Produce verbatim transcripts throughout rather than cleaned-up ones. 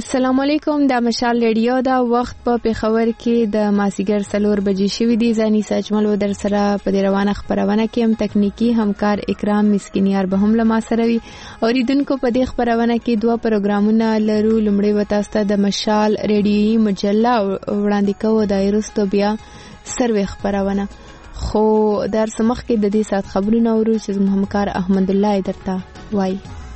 السلام علیکم. د مشال ریډیو دا وخت په پیښور کې د ماسیګر سلور بجې شوې دي. ځاني ساجمل و در سره په دې روانه خبرونه کې هم تکنیکی همکار اکرام مسکینیار به هم لما سره وي. اوریدونکو په دې خبرونه کې دوه پروګرامونه لرو. لومړی وتاسته د مشال ریډیوي مجله وړاندې کوو، د ایرستو بیا سروي خبرونه، خو در سمخ کې د دې سات خبرونه ورو چې همکار احمد الله درته وای.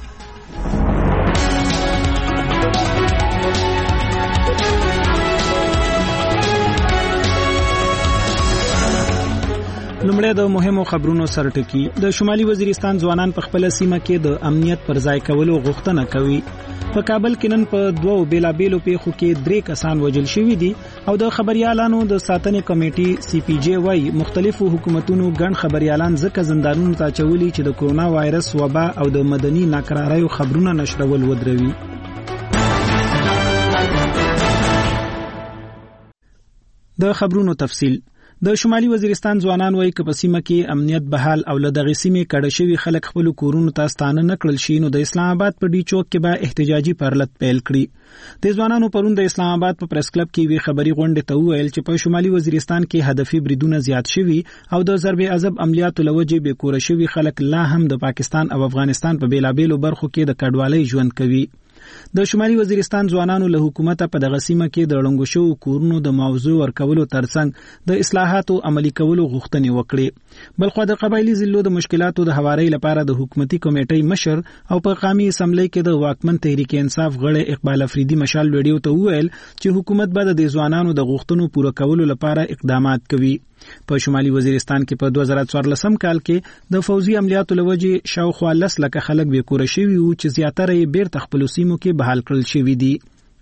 لومړی د مهمو خبرونو سرټکی. د شمالي وزیرستان ځوانان په خپل سیمه کې د امنیت پر ځای کولو غوښتنه کوي. په کابل کې نن په دوو بیلابیلو پیښو کې درې کسان وژل شوي دي او د خبريالانو د ساتنې کمیټې سی پی جی وايي مختلفو حکومتونو ګڼ خبريالان ځکه زندانونو ته چولي چې د کورونا وایرس وبا او د مدني ناکراریو خبرونه نشرول ودروي. د خبرونو تفصیل. د شمالي وزیرستان ځوانان وایي چې په سیمه کې امنیت بحال او له دغه سیمې کډه شوی خلک خپل کورونو ته ستانه نکړل شي نو د اسلام آباد په ډی چوک کې به احتجاجي پرلط پیل کړي. د ځوانانو پرون د اسلام آباد په پریس کلب کې وی خبري غونډه ته ویل چې په شمالي وزیرستان کې هدفي بریدونه زیات شوي او د ضرب عذاب عملیاتو لوجې به کور شوی خلک لا هم د پاکستان او افغانستان په بیلابیلو برخو کې د کډوالۍ ژوند کوي. د شمالي وزیرستان ځوانانو له حکومت په دغه سیمه کې د ړنګو شو کورونو د موضوع ورکولو ترڅنګ د اصلاحاتو عملي کولو غوښتنې وکړې. بلخو د قبایلی ضلعو د مشکلاتو د هواري لپاره د حکومتي کمیټې مشر او په قومي اسمبلی کې د واکمن تحریک انصاف غړي اقبال افریدي مشال ویډیو ته وویل چې حکومت به د ځوانانو د غوښتنو پوره کولو لپاره اقدامات کوي. په شمالي وزیرستان کې په دوه زره څوارلسم کال کې د فوزي عملیاتو لوجې شاوخوا لس لکه خلک به کور شوي وو چې زیاتره یې بیرته خپل سیمو کې بحال کړل شوي دي.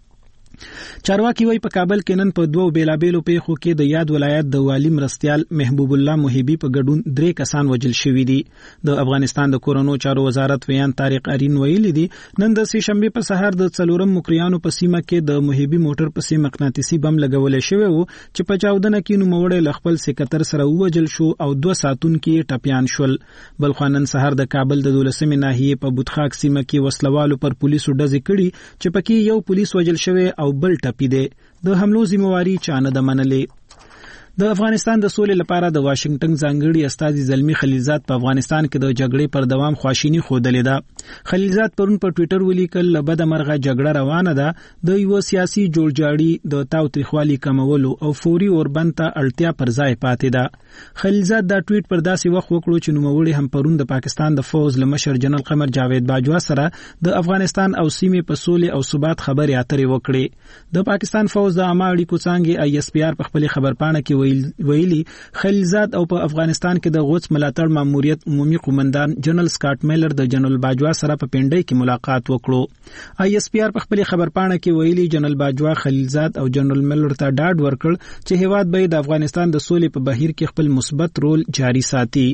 چارواکي وایي په کابل کې نن په دوو بیلابیلو پیښو کې د یاد ولایت د والی مرستيال محبوب الله محبي په ګډون درې کسان وژل شوي دي. د افغانستان د کورونو چارو وزارت ویان طارق ارین ویلي دي نن د سه شنبه په سهار د څلورم مقریانو په سیمه کې د محبي موټر په سیمه مقناطیسي بم لګول شوی وو چې په چاودنه کې نو موړې لخپل سکتر سره وژل شو او دوه ساتون کې ټپيان شول. بل خو نن سهار د کابل د دولسمې ناحیې په بوتخاک سیمه کې وسلوالو پر پولیسو ډزې کړي چې پکې یو پولیس وژل شوی او بل ټپي دی. د حملو ذمہواری چانه د منلې. د افغانستان د سولې لپاره د واشنگټن ځانګړي استازي زلمی خلیلزاد په افغانستان کې د جګړې پر دوام خواشینی خوده ده. خلیلزاد پرون په ټوئیټر ولیکل لبد مرغه جګړه روانه ده، د یو سیاسي جوړجاړي د تاوتریخوالي کمولو او فوري اوربند ته اړتیا پر ځای پاتې ده. خلیلزاد دا ټویټ پر داسې وخت وکړو چې نوموړي هم پرون د پاکستان د فوز لمشر جنرال قمر جاوید باجوا سره د افغانستان او سیمې په سولې او ثبات خبرې اترې وکړې. د پاکستان فوز د عامه اړیکو څانګې آی اس پی آر په خپل خبرپاڼه کې ویلي خلیلزاد او په افغانستان کې د غوڅ ملاتړ ماموریت عمومي قومندان جنرال سکاټ میلر د جنرال باجوا سره په پنډۍ کې ملاقات وکړو. آی اس پی آر په خپل خبرپاڼه کې ویلي جنرال باجوا خلیلزاد او جنرال میلر ته ډاډ ورکړ چې هیواد به د افغانستان د سولې په بهیر کې خپل مثبت رول جاری ساتي.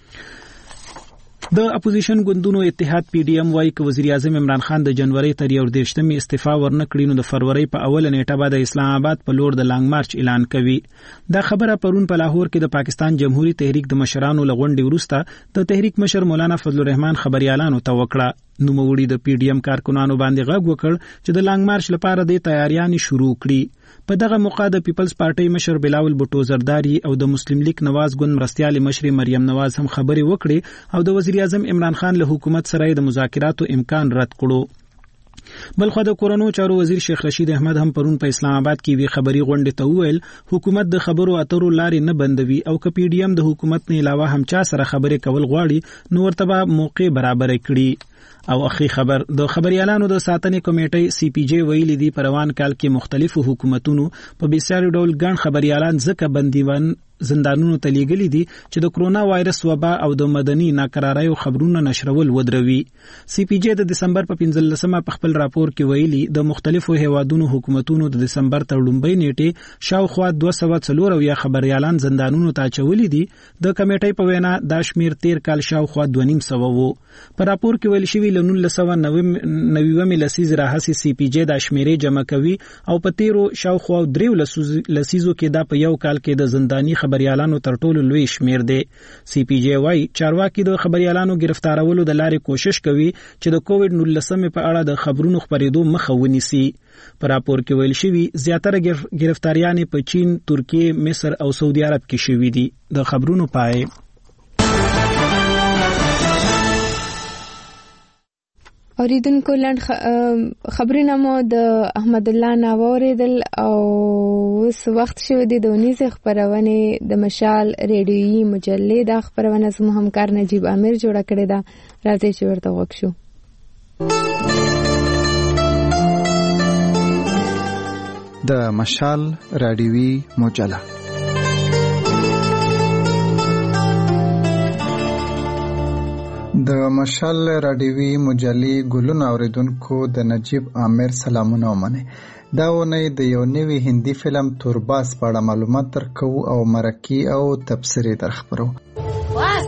د اپوزیشن ګوندونو اتحاد پی ډی ایم وايي چې وزیر اعظم عمران خان د جنوري تر یو دیشتمې استعفا ورنکړي نو د فروری په اوله نیټه به د اسلام آباد په لور د لانګ مارچ اعلان کوي. دا خبره پرون په لاهور کې د پاکستان جمهوریت تحریک د مشرانو لغونډې وروسته د تحریک مشر مولانا فضل الرحمن خبريالانو ته وکړه. نوموړي د پی ډی ایم کارکونانو باندې غږ وکړ چې د لانګ مارچ لپاره د تیاریانې شروع کړي. په دغه موقع د پیپلز پارټي مشر بلاول بوټو زرداری او د مسلم لیگ نواز ګوند مرستيال مشر مریم نواز هم خبرې وکړي او د وزیر اعظم عمران خان له حکومت سره د مذاکراتو امکان رد کړو. بلخو د کورونو چارو وزیر شیخ رشید احمد هم پرون په اسلام آباد کې وی خبري غونډه ته ویل حکومت د خبرو اترو لارې نه بندوي او ک پی ډی ایم د حکومت نه علاوه هم چا سره خبرې کول غواړي نو ورته به موقع برابر کړي. او اخی خبر د خبريالانو د ساتنې کمیټې سی پی جی ویلي دی په روان کال کې مختلفو حکومتونو په بسیار ډول ګڼ خبريالان ځکه بندیوان زندانونو ته لیږلي دي چې د کرونا وایرس وبا او د مدني ناکراریو خبرونه نشرول ودروي. سی پی جی د دسمبر په پنځلسمه په خپل راپور کې ویلي د مختلفو هیوادونو حکومتونو د دسمبر تر لومړۍ نیټې شاوخوا دوه سوه څلور یا خبريالان زندانونو ته اچولي دي. د کمیټې په وینا دا شمیر تیر کال شاوخوا دوه نیم سوه وو. په راپور کې ویل شوی ل نولس سوه نوي لسیزې راهیسې سی پی جی دا شمیرې جمع کوي او په تیرو شاوخوا درې لسیزو کې دا په یو کال کې د زنداني خبريالانو تر ټولو لوی شمیر دی. سی پی جی وايي چارواکي د خبريالانو گرفتارولو د لارې کوشش کوي چې د کووډ نولس په اړه د خبرونو خبرېدو مخه ونیسي. په راپور کې ویل شوی زیاتره گرفتاریانې په چین، ترکیه، مصر او سعودي عرب کې شوې دي. د خبرونو پای. اوریدونکو لند خبرونه مو د احمد الله ناوریدل او اوس وخت شو د دونیزه خبرونه د مشال ریډیویي مجلې د خبرونه زمو همکار نجیب امیر جوړه کړې ده. راځي چې ورته وښیو. د مشال ریډیویي مجله د مشال راډیوي مجلې ګلونه اوریدونکو د نجیب عامر سلامونه ومنه. دا ونې د یو نوي هندي فلم تورباس په اړه معلومات درکو او مرکي او تبصرې درخبرو. واس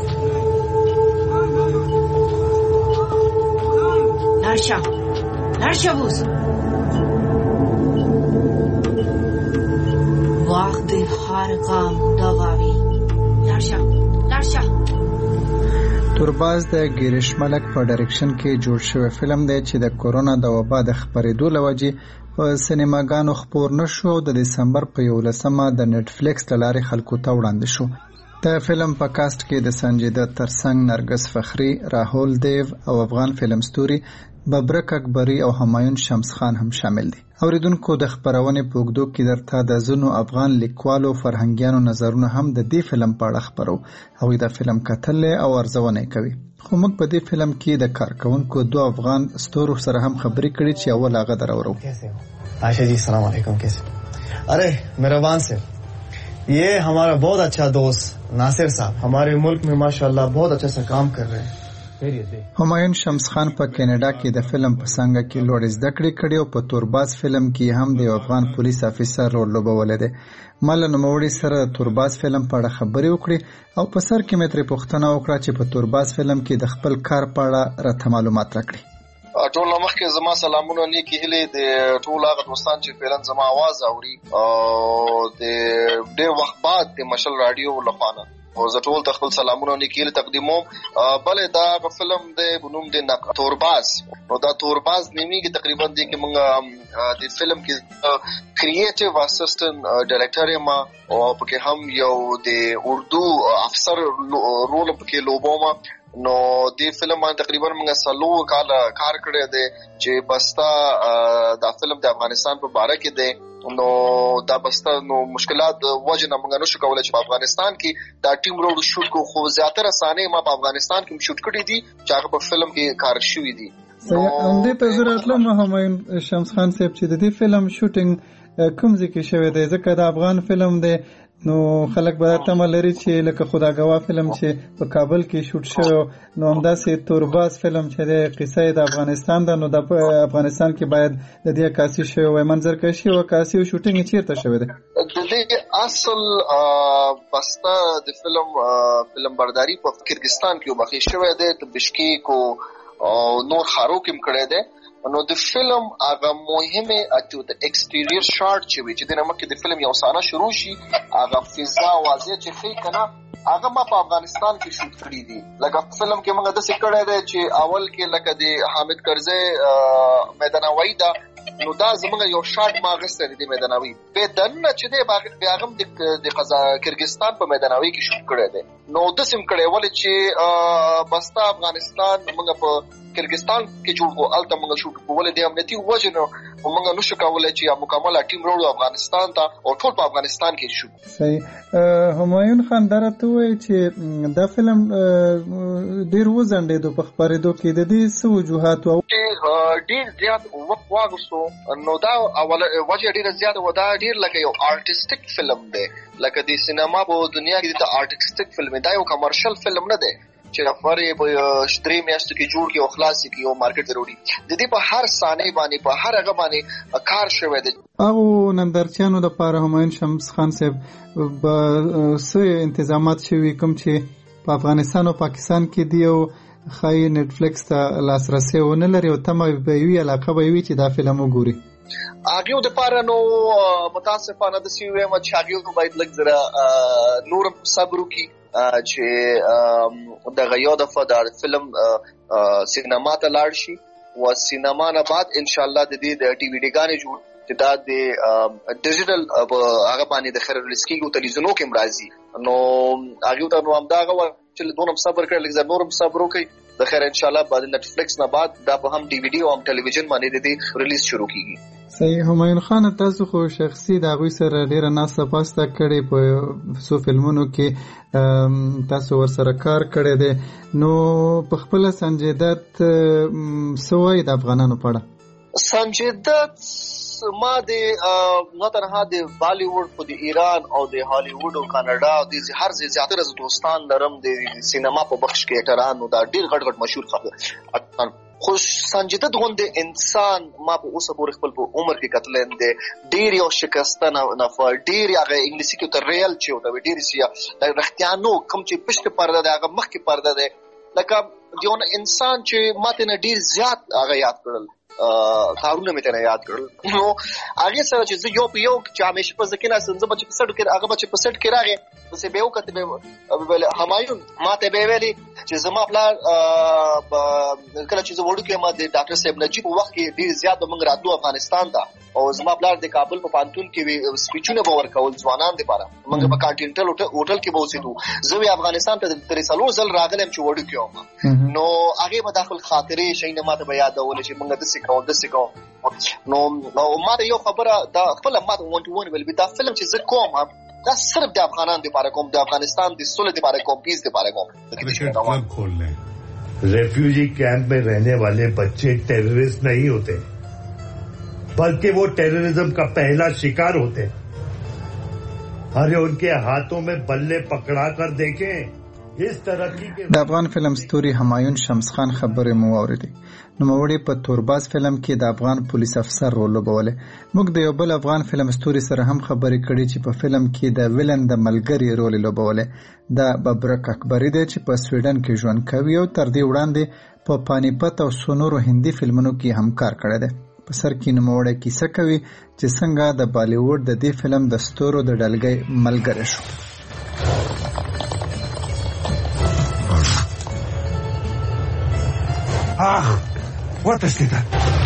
نارشا نارشا بوس وقت هر کام داوی نارشا نارشا. تورباز د ګریش ملک په ډایرکشن کې جوړ شوی فلم دی چې د کورونا د وبا د خبرېدو لوجې په سینماګانو خپور نشو او د دسمبر په یولسمه د نټفلیکس له لارې خلکو ته وړاندې شو. د فلم په کاست کې د سنجیده ترڅنګ نرګس فخری، راهول دیو او افغان فلم ستوري ببرک اکبری او همایون شمس خان هم شامل دي. اوریدونکو د خبرونې په اوږدو کې درته د ځینو افغان لیکوالو فرهنګیانو نظرونه هم د دې فلم په اړه خبرو. هغوی د فلم کتل او ارزونه کوي. خو موږ په دې فلم کې د کارکونکو دوه افغان ستورو سره هم خبرې کړې چې اول هغه درورو. عائشہ جی السلام علیکم. کیسے؟ ارے مہربان سے یہ ہمارا بہت اچھا دوست ناصر صاحب ہمارے ملک میں ماشاءاللہ بہت اچھا سا کام کر رہے ہیں. همایون شمس خان په کینیډا کې د فلم په څنګه کې لوړ زده کړې کړې او په تورباز فلم کې هم د افغان پولیس افیسر رول لوبولی دی. ما له نوموړي سره د تورباز فلم په اړه خبرې وکړې او په سر کې مې ترې پوښتنه وکړه چې په تورباز فلم کې د خپل کار په اړه راته معلومات راکړي. ټول مخکې زما سلامونه نیکی هیلې د ټول هغه دوستان چې فعلا زما आवाज اوري او د ډېر وخت بعد د مشل رادیو لخوا او زه ټول خپل سلامونه نیکی هیلې تقدیموم. بلې دا فلم د بنوم د تورباز نو دا تورباز نیمیږي تقریبا دی کې موږ د فلم کې کریټیو اسسټنټ ډایرکټر یم او پکې هم یو د اردو افسر رول پکې لوبوم. نو د فلم باندې تقریبا موږ سلو کال کار کړی دی چې بستا دا فلم د افغانستان په باره کې دی. نو دا بستا نو مشکلات وجه نه موږ نشو کولای چې په افغانستان کې دا ټیم روډ شوټ کو. خو زیاتره سانې ما په افغانستان کې شوټ کړی دي چې هغه په فلم کې کار شوی دي. هم دې ته زه راتلم همایون شمس خان صاحب چې د دې فلم شوټینګ کوم ځای کې شوی دی؟ ځکه د افغان فلم دی نو خلک به تمه لري چې لکه خداګوا فلم چې په کابل کې شوټ شوی نو همداسې تورباز فلم چې د قصه د افغانستان ده نو د افغانستان کې باید د دې عکاسي شوی وای، منظرکشي او عکاسي او شوټینګ یې چیرته شوی دی؟ د دې اصل بسته د فلم فلم برداری په کرغستان کې وبخښي شوی دی، د بشکیک او نور خارو کې مکړه دی. نو د فلم هغه مهمه اته د ایکسټیریر شاټ چې وی چې د نمک د فلم یو سانه شروع شي هغه فضا واضح چې خې کنه هغه ما په افغانستان کې شوټ کړی دي. لکه فلم کې موږ د څه کړه دی چې اول کې لکه د حامد کرزی میدانوي دا نو دا زموږ یو شاټ ما غسر دي میدانوي په دنه چې د باغ بیاغم د قزا کرغستان په میدانوي کې شوټ کړی دی. نو د سیم کړي ول چې بستا افغانستان موږ په کرغستان کې جوړ کو الته موږ شوټ کول دي امنیتي وجه نو موږ نشو کولای چې مکمل ټیم وروړو افغانستان ته او ټول په افغانستان کې شو. صحیح. همایون خان درته وایي چې دا فلم ډیر وزندې په خبرېدو کې د دې څه وجوهات او ډیر زیات وخت واغستو. نو دا اوله وجه ډیر زیات و دا ډیر لکه یو آرټیسټیک فلم دی، لکه د سینما په دنیا کې د آرټیسټیک فلم دی، یو کمرشل فلم نه دی چې لفرې په شتري میاشتو کې جوړ کې او خلاص کې او مارکیټ ضروري د دې په هر سانې باندې په هر هغه باندې کار شوی دی. او نندارچیانو د پاره همایون شمس خان صاحب به څه انتظامات شوي کوم چې په افغانستان او پاکستان کې دی او خای نټفلیکس ته لاسرسي ونه لري او تمه به وي علاقه به وي چې دا فلم وګوري؟ هغه د پاره نو متاسفانه د سی ویم چې هغه باید لږ زره نور صبر وکړي چې د غیا د فدار فلم سینما ته لاړ شي او سینما نه بعد ان شاء الله د دې د ټي وی ډي ګانې جوړ چې دا د ډیجیټل هغه باندې د خیر ریسکیګو تلویزیونو کې مرাজি نو هغه ته نو هم دا غو چې دونم صبر کړل لږ نورم صبر وکړي د خیر ان شاء الله بعد نت فلیکس نه بعد دا په هم ډي وی ډي او هم ټلویزیون باندې د دې ریلیز شروع کیږي. صحیح. همایون خان تاسو خو شخصي د هغوی سره ډیره ناسه پاسته کړې په څو فلمونو کې تاسو ورسره کار کړی دی نو په خپله سنجي دت څه وایي د افغانانو په اړه؟ سنجي دت ما د نه تنها د بالیوډ په د ایران او د هالیوډ او کاناډا او د هر ځای زیاتره از دوستان لرم د سینما په بخش کې اکټرانو دا ډیر غټ غټ مشهور خلک خو سنجي دت غوندې انسان ما په اوسه پورې خپل په عمر کې کتلین دی ډیر یو شکسته نفر ډیر هغه انګلیسي کې ته ریل چې وته ډیر سیا د رښتیانو کوم چې پښته پرده ده هغه مخ کې پرده ده لکه دیون انسان چې ماته نه ډیر زیات هغه یاد کړل کارونه مې ته یاد کړل نو هغه سره چې یو په یو چې همیشه په ځکه نه سنځ بچ په سټ کې هغه بچ په سټ کې راغی څه به وکړه به همایون ماته به ویلي چې زما پلان کله چې زه وړو کې ما د ډاکټر صاحب نجیب وخت کې ډیر زیات موږ راتلو افغانستان ته او زما پلان د کابل په پانتون کې سپیچونه به ورکول ځوانان لپاره موږ په کانټینټل هوټل کې به اوسېدو زه افغانستان ته ترې څلور ځل راغلم چې وړو کې نو هغه به داخل خاطرې شي نه ماته به یادول چې موږ د سکو د سکو نو نو ماته یو خبره دا خپل ماته وانټ ون ویل دا فلم چې زه کوم دا صرف د افغانان لپاره کوم د افغانستان د سولې لپاره کوم پیس لپاره کوم کلب کھول لیں ریفیوجی کیمپ میں رہنے والے بچے ٹیررسٹ نہیں ہوتے بلکہ وہ ٹیررزم کا پہلا شکار ہوتے ارے ان کے ہاتھوں میں بلے پکڑا کر دیکھیں اس ترقی کے د افغان فلم ستوري همایون شمس خان خبره مو اوریدي نو موړي په تورباز فلم کې د افغان پولیس افسر رول لوبوله موږ د یو بل افغان فلم ستوري سره هم خبرې کړې چې په فلم کې د ویلن د ملګری رول لوبوله د ببرک اکبری دی چې په سویډن کې ژوند کوي او تر دې وړاندې په پانیپت او سونورو هندي فلمونو کې هم کار کړی دی په سر کې نوموړی کیسه کوي چې څنګه د بالیوډ د دې فلم د ستورو د ډلګۍ ملګری شو. Ah, what is it?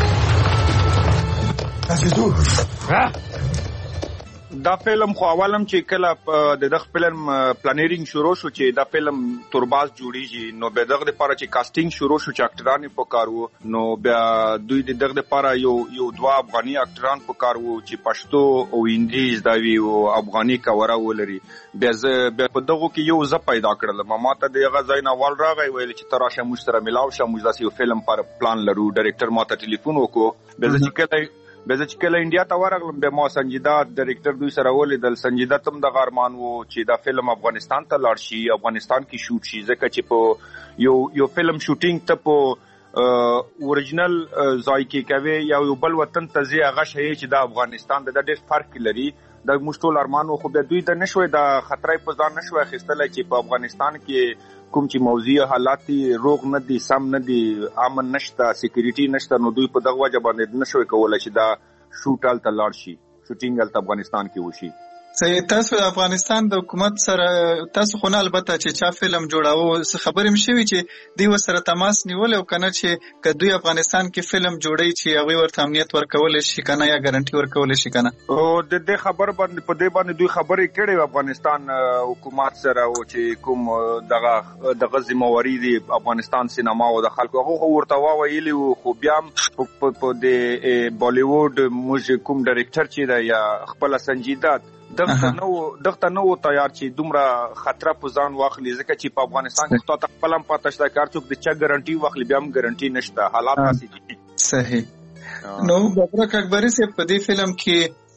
Das ist du. Ja. دا فلم خو اولم چې کله د دغه فلم پلانینګ شروع شو چې دا فلم تورباز جوړیږي نو به دغه لپاره چې کاستینګ شروع شو چې اکټران په کار وو نو بیا دوی د دغه لپاره یو یو دوا افغاني اکټران په کار وو چې پښتو او هندي زداوی او افغاني کاوره ولري بیا زه په دغه کې یو ز پیدا کړل ما ته دغه ځای نه ول راغی ویل چې تراشه مشتره ملاو شه موږ داسې فلم پر پلان لرو ډایرکټر ما ته ټلیفون وکړو به چې کله به چې کله انډیا ته ورغلم به ما سنجیدا ډایرکټر دوی سره ولیدل سنجیدا تم د غارمان وو چې دا فلم افغانستان ته لاړ شي افغانستان کې شوټ شي ځکه چې په یو یو فلم شوټینګ ته په اوريجنل ځای کې کوي یا یو بل وطن ته ځي هغه شي چې د افغانستان د ډېر فرق لري د مشتول ارمانو خو به دوی ته نشوي د خطرې په ځان نشوي خستل چې په افغانستان کې کوم چې موضوع حالات روغ نه دي سم نه دي امن نشته سکیورټي نشته نو دوی په دغه وجه باندې نشوي کولای چې دا شوټال ته لاړ شي شوټینګ ال افغانستان کې وشي. صحیح. تاسو د افغانستان د حکومت سره تاسو خو نه البته چې چا فلم جوړاوه څه خبرې مشوي چې دوی سره تماس نیول او کنه چې کدوې افغانستان کې فلم جوړي چې هغه ورته امنیت ورکول شي کنه یا ګارانټي ورکول شي کنه او د دې خبر باندې په دې باندې دوی خبرې کړي افغانستان حکومت سره او چې کوم دغه دغه ذمہواری دی افغانستان سینما او د خلکو هغه ورته ویلي خو بیا په د بالیوډ موږ کوم ډایرکټر چې دا یا خپل سنجیدات دغه نو دغه نو تیار چې دومره خطر په ځان واخلي ځکه چې په افغانستان کې تاسو خپل هم پاتې شته کار څوک د چا ګارانټي واخلي بیا هم ګارانټي نشته حالات داسې دي. صحیح. نو ببرک اکبری سے په دې فلم کې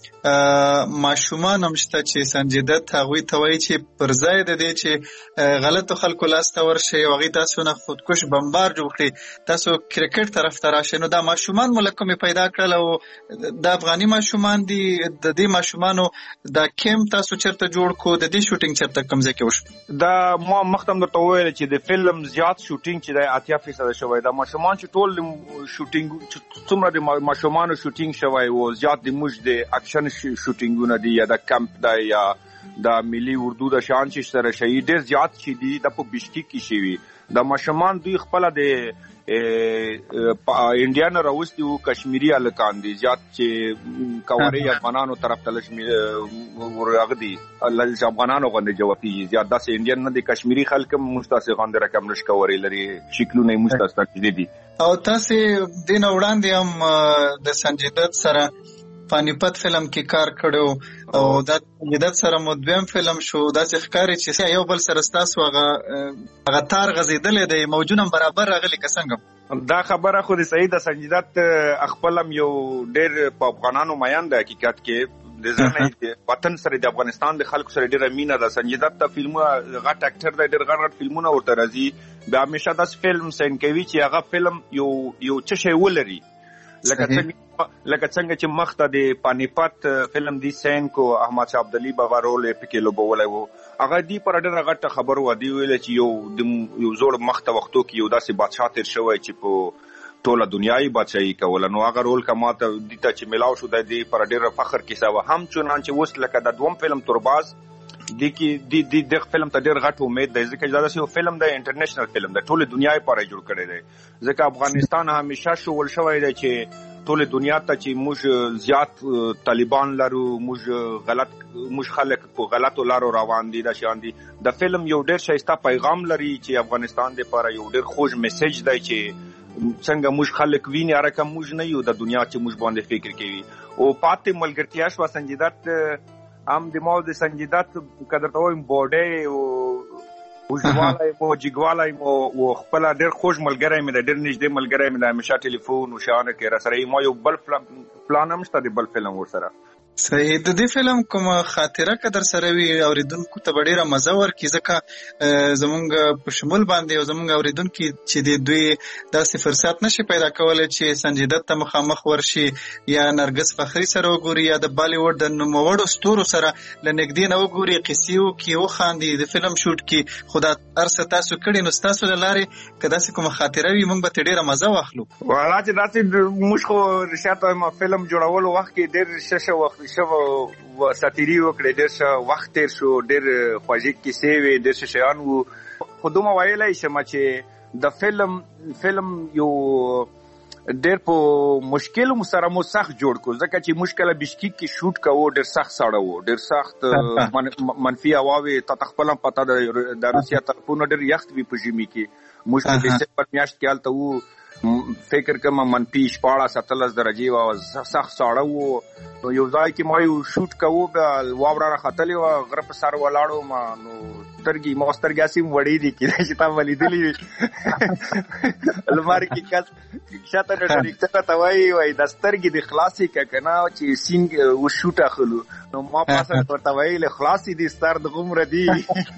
ماشومان هم شته چې سنجیدت هغوی ته وایي چې پر ځای د دې چې غلطو خلکو لاس ته ورشئ او هغوی تاسو نه خودکش بمبار جوړ کړي، تاسو کرکټ طرف ته راشئ. نو دا ماشومان مو له کومې پیدا کړل او دا افغاني ماشومان دي؟ د دې ماشومانو دا کیمپ تاسو چېرته جوړ کړو؟ د دې شوټینګ چېرته کوم ځای کې وشو؟ دا ما مخکې هم درته وویل چې د فلم زیات شوټینګ چې دی اتیا فیصده شوی. دا ماشومان چې ټول شوټینګ څومره د ماشومانو شوټینګ شوی و، زیات د موږ د اکشن شوټینګونه دي یا د کمپ دی یا د ملي اردو د شان چې سره شي ډېر زیات چې دي د په بشکیک کې شوي. د ماشومان دوی خپل د انډیا نه راوستي وو، کشمیري هلکان دي زیات چې کواري افغانانو طرف ته ورغلي دي، افغانانو غوندې جوابي زیات داسې انډین نه دي. کشمیري خلک هم موږ تاسې غوندې رقم نش کواري لري، شکلونه یې موږ تاسې ته دي. او تاسې دې نه وړاندې هم د سنجیدت سره پانیپت فلم کې کار کړو او دا سنجیدت سره مو دویم فلم شو. داسې ښکاري چې یو بل سره ستاسو هغه هغه تار غځېدلی دی، موجونه برابر راغلي که څنګه؟ دا خبره خو د صحیح د سنجیدت خپل هم یو ډېر په افغانانو میان دی حقیقت کې. د ځنه وطن سره د افغانستان د خلکو سره ډېره مینه ده. سنجیدت د فلمونه غټ اکټر دی، ډېر غټ غټ فلمونه ورته راځي. بیا همیشه داسې فلم سین کوي چې هغه فلم یو یو څه شی ولري، لکه څنګه لکه څنګه چې مخته د پانیپت فلم دی سین کو احمد شاه عبدالي بابا رول پکې لوبولی و، هغه دی پر ډېره غټه خبر و. دی ویل چې یو د یو زوړ مخته وختو کې یو داسې بادشاه تیر شوی چې په ټوله دنیا یې بادشاهي کوله. نو هغه رول که ماته دې ته چې میلاو شو دی پر ډېره فخر کیسه وه. هم چنانچه اوس لکه د دوم فلم تورباز دی کې دی دی دغه فلم ته ډېر غټ امید دی، ځکه چې دا داسې یو فلم دی، انټرنیشنل فلم دی، ټولې دنیا یې پاره جوړ کړی دی. ځکه افغانستان همیشه شول شوی دی چې ټولې دنیا ته چې موږ زیات طالبان لرو، موږ غلط موږ خلک په غلطو لارو روان دي. دا شان دي د فلم یو ډېر ښایسته پیغام لري چې افغانستان دپاره یو ډېر خوږ میسج دی چې څنګه موږ خلک ویني، هره کم موږ نه یو د دنیا چې موږ باندې فکر کوي. او پاتې ملګرتیا شوه سنجیدت هم د ما د سنجیدت که درته وایم باډۍ او اوږدوالی مو جګوالی مو و خپله ډېر خوږ ملګری مې دی، ډېر نږدې ملګری مې دی، همیشه ټلیفون و شیانو کې راسره یي. ما یو بل پلان هم شته د بل فلم ورسره. صحیح. د دې فلم کومه خاطره که در سره وي اورېدونکو ته به ډېره مزه ورکړي، ځکه زمونږ په شمول باندې او زمونږ اورېدونکي چې د دوی داسې فرصت نشي پیدا کولی چې سنجیدت ته مخامخ ورشي یا نرګس فخري سره وګوري یا د بالیووډ د نوموړو ستورو سره له نږدې نه وګوري، قصې وکړي، وخاندي، د فلم شوټ کې. خو دا هر څه تاسو کړي، نو ستاسو له لارې که داسې کومه خاطره وي موږ به ترې ډېره مزه واخلو. والا چې داسې موږ خو رښتیا ته وایم فلم جوړولو وخت کې ډېر ښه ښه وخت شو ساتیري وکړې، ډېر ښه وخت تېر شو، ډېر خوږې کیسې وې، ډېر ښه شیان وو. خو دومره ویلی شم چې د فلم فلم یو ډېر په مشکل سره مو سخت جوړ کړو، ځکه چې موږ کله بشکیک کې شوټ کوو ډېر سخت ساړه و، ډېر سخت منفي هوا وې. تا ته خپله هم پته ده د روسیه طرفونه ډېر یخت وي په ژمي کې. موږ په ډسمبر میاشت کې هلته وو، فکر کوم منفي شپاړس اتلس درجې وه، سخت ساړه و. نو یو ځای کې ما یو شوټ کوو، بیا واوره راختلې وه، غره په سر ولاړ وم. نو سترګې ما سترګې هسې وړې دي، کېدای شي تا به لیدلې وي. لمر کې کس شاته نو ډایرکټر ته وایي وایي دا سترګې دې خلاصې که که نه چې سینګ وشوټ اخلو. نو ما پاسه ورته ویل خلاصې دي ستر دغومره دي.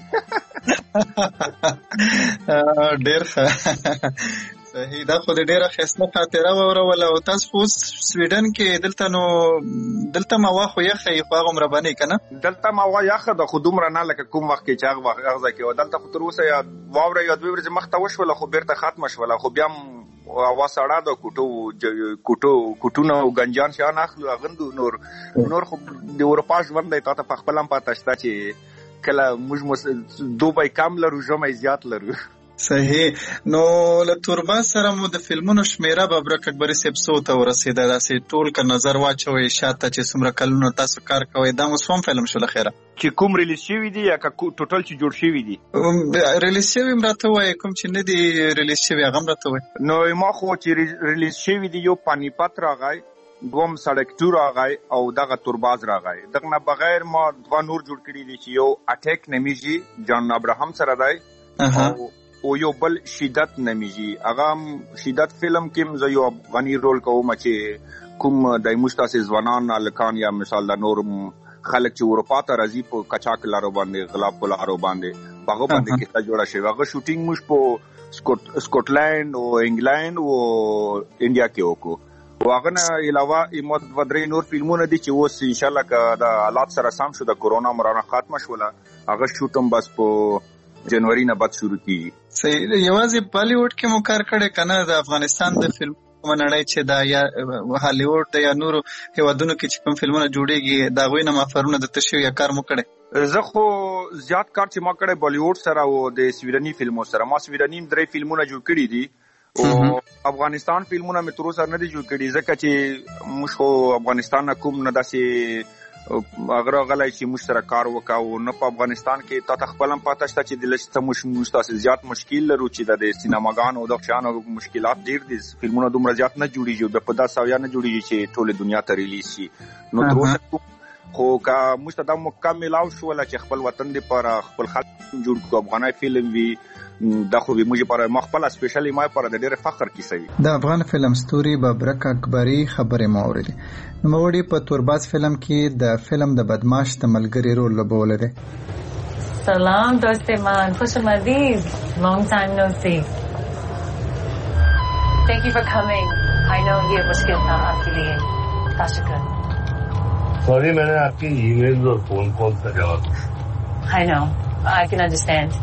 ډېر ښه. صحیح. دا خو د ډېره ښایسته خاطره واوروله. او تاسو خو اوس سویډن کې دلته نو دلته هم هوا خو یخه وي، خو هغومره به نه وي که نه؟ دلته هم هوا یخه ده، خو دومره نه لکه کوم وخت کې چې هغه وخت هغه ځای کې وه. دلته خو تر اوسه یا واوره یا دوې ورځې مخته وشوله، خو بېرته ختمه شوله. خو بیا هم هوا سړه ده، کوټو کوټو کوټونه او ګنجان شیان اخلو اغندو. نور نور خو د اروپا ژوند دی، تا ته په خپله هم پته شته چې کله موږ دوبی کم لرو، ژمی زیات لرو. صحیح. نو له تورباز سره مو د فلمونو شمیره ببرک اکبري صاحب څو ته ورسېده؟ داسې ټول که نظر واچوئ شاته چې څومره کلونو تاسو کار کوئ، دا مو څوم فلم شو له خیره؟ چې کوم ریلیز شوي دي یا که ټوټل چې جوړ شوي دي؟ ریلیز شوي هم راته ووایئ، کوم چې نه دي ریلیز شوي هغه هم راته ووایئ. نو ما خو چې ریلیز شوي دي، یو پانیپت راغی، دوم سړک ټو راغی او دغه تورباز راغی. دغه نه بغیر ما دوه نور جوړ کړي دي چې یو اټیک نمیږي جان ابراهام سره دی او یو بل شدت نمیږي. هغه شدت فلم کې زه یو افغاني رول کوم چې کوم د مستاسي ځوانان الکان یا مثال د نور خلک چې اروپا ته راځي په کچاک لارو باندې غلاب په لارو باندې هغه باندې کیسه جوړه شوی. هغه شوټینګ موږ په سکوت سکاټلند او انګلند او انډیا کې وکړو. واغه نه علاوه ایمو د ودرې نور فلمونه دي چې اوس ان شاء الله که د حالات سره سم شو د کورونا مرانه ختم شوله هغه شوټم بس په جنوري نه بعد شروع کیږي. صحیح. یوازې بالیوډ کې مو کار کړی کنه د افغانستان د فلم منړای چې دا یا هالیوډ د یا نورو هیوادونو کې چې کوم فلمونه جوړيږي دا غوینه مافرونه د تشوی یا کار مو کړی؟ زه خو زیات کار چې ما کړی بالیوډ سره او د سویډني فلمو سره. ما سویډني درې فلمونه جوړ کړي دي او افغانستان فلمونه مې تر اوسه نه دي جوړ کړي ځکه چې موږ خو افغانستان کوم نه داسې اگر غلای چې موږ سره کار وکاو نه په افغانستان کې تا تخپلم پاتہ شته چې د لسته موږ تاسو زیات مشکل لرو چې د سینماګانو او د شانو مشکلات ډیر دي. فلمونه دومره زیات نه جوړیږي په داسې ساویا نه جوړیږي چې ټول دنیا ته ریلیز شي. نو تر اوسه خو کا موږ ته مکمل او شو چې خپل وطن دی پر خپل خلک جوړ کو افغانای فلم وی دا خو به موږ پر مخبل اسپیشلی ما پر د ډېر فخر کیسه وي. د افغان فلم ستوري ببرک اکبری خبرې موري نو موړي په تورباز فلم کې د فلم د بدمعاش د ملګری رول لوبول دي. سلام دوست من، خوش آمدید. long time no see. Thank you for coming. I know ये मुश्किल था आपके लिए. तशक्कुर. सॉरी मैंने आपकी ईमेल और फोन कॉल का जवाब. I know. I can understand.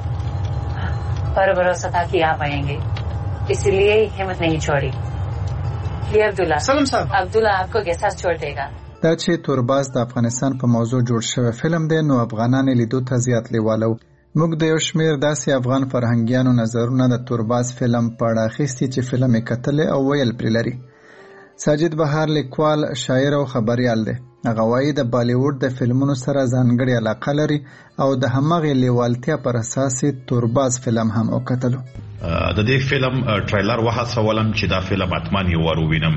पर भरोसा था कि आप आएंगे इसलिए हिम्मत नहीं छोड़ी. ये अब्दुल्ला सलाम साहब. अब्दुल्ला आपको गेस्ट हाउस छोड़ देगा. دا چې تورباز د افغانستان په موضوع جوړ شوی فلم دی نو افغانان لیدو ته زیات لیوالو. موږ د یو شمیر داسې افغان فرهنګیانو نظرونه د تورباز فلم په اړه اخیستي چې فلم یې کتلی او ویل پرې لري. ساجد بهار لیکوال، شاعر او خبریال دی. هغه وایي د بالیوډ د فلمونو سره ځانګړې علاقه لري او د همغې لیوالتیا پر اساس تورباز فلم هم وکتلو. د دې فلم ټریلر وهڅولم چې دا فلم اتمن یو ور ووینم.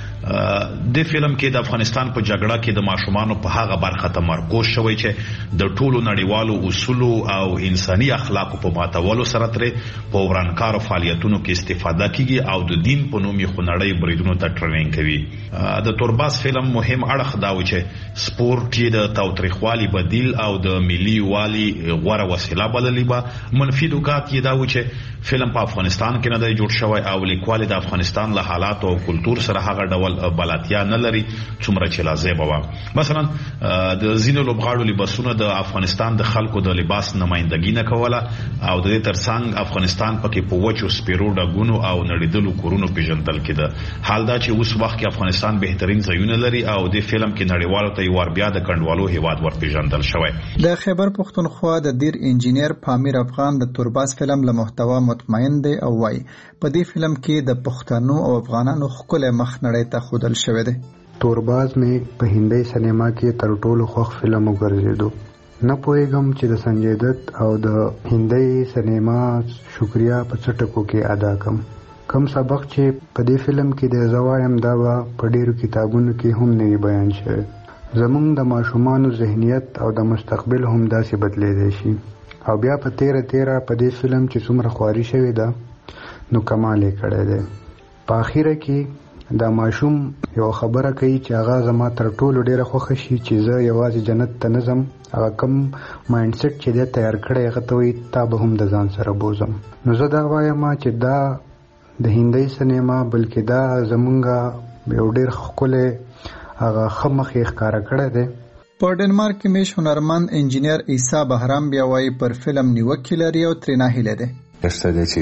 د فلم کې د افغانستان په جګړه کې د ماشومانو په هغه برخه تمرکز شوی چې د ټولو نړیوالو اصولو او انساني اخلاقو په ماتولو سره ترې په ورانکارو فعالیتونو کې استفاده کیږي او د دین په نوم یې خونړی بریدونو ته ټریننګ کوي. د تورباز فلم مهم اړخ دا و چې سپورت یې د تاوتریخوالي بدیل او د ملي والي غوره وسیله بللی به. منفي نکات یې دا و چې فلم په افغانستان کې نه دی جوړ شوی او لیکوال د افغانستان له حالات او کلتور سره هغه ډول بلاتیا نه لري څومره چې لازم و. مثلا د زینو لوبغاړو لباسونه د افغانستان د خلکو د لباس نمائندګي نه کوله او د دې ترڅنګ افغانستان پکې په وچو سپیرو ډګونو او نړیدلو کورونو پیژندل کېده. حال دا چې اوس وخت کې افغانستان بهترین ځایونه لري او د فلم کې نړیوالو ته یو بیا د کډوالو هیواد ور پیژندل شوی. د خیبر پښتونخوا د دیر انجینیر پامیر افغان د تورباز فلم له محتوا مطمئن دی او وایي په دې فلم کې د پښتنو او افغانانو ښکلی مخ نړۍ ته ښودل شوی دی. تورباز مې په هندۍ سینما کې تر ټولو خوښ فلم وګرځېدو. نه پوهېږم چې د سنجय دت او د هندۍ سینما شکریا په څه ټکو کې ادا کړم. کوم سبق چې په دې فلم کې دی زه وایم دا به په ډېرو کتابونو کې هم نه وي بیان شوی. زموږ د ماشومانو ذهنیت او د مستقبل هم داسې بدلیدی شي او بیا په تیره تیره په دې فلم چې څومره خواري شوې ده نو کمال یې کړی دی. په اخیره کې دا ماشوم یو خبره کوي چې هغه زما تر ټولو ډیره خوښه شي چې زه یوازې جنت ته نه ځم. هغه کوم مایند سیټ چې دی تیار کړی هغه ته وایي تا به هم د ځان سره بوزم. نو زه دا وایم چې دا د هندۍ سینما بلکې دا زمونږ یو ډیر ښکلی هغه ښه مخ یې ښکاره کړی دی. په ډنمارک کې مې هنرمند انجینیر عیسی بهرام بیا وایي پر فلم نیوکې لري او ترې ناهیلی دی. اشته دی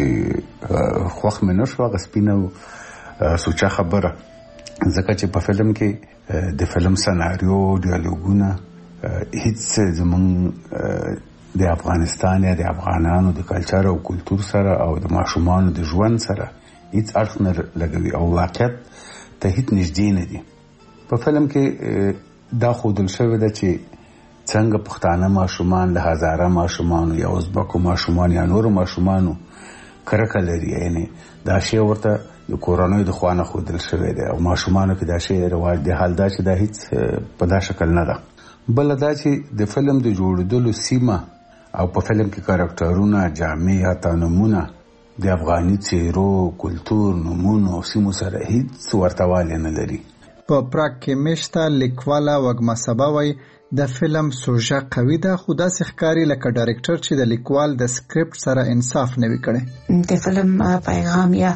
چې خوښ مې نه شو هغه سپینه سوچه خبره ځکه چې په فلم کې د فلم سناریو ډیالوګونه هیڅ زمونږ د افغانستان یا د افغانانو د کلچر او کلتور سره او د ماشومانو د ژوند سره هیڅ اړخ نه لګوي او واقعیت ته هیڅ نږدې نه دي. په فلم کې دا ښودل شوی ده چې څنګه پښتانه ماشومان له هزاره ماشومانو یا ازبکو ماشومان یا نورو ماشومانو کرکه لري. یعنی دا شی ورته د کورونو د خوانه ښودل شوی دی او ماشومانو کې دا شی رواج دی. حال دا چې دا هیڅ په دا شکل نه ده. بل دا چې د فلم د جوړېدلو سیمه او په فلم کې کاراکټرونه جامې حتی نومونه د افغاني څیرو کلتور نومونو او سیمو سره هیڅ ورته والی نه لري. په پراګ کې مشته لیکواله وګما سبا وای د فلم سوژه قوي ده خو داسې ښکاري لکه ډایرکټر چې د لیکوال د سکرپټ سره انصاف نه وي کړی. د فلم پیغام یا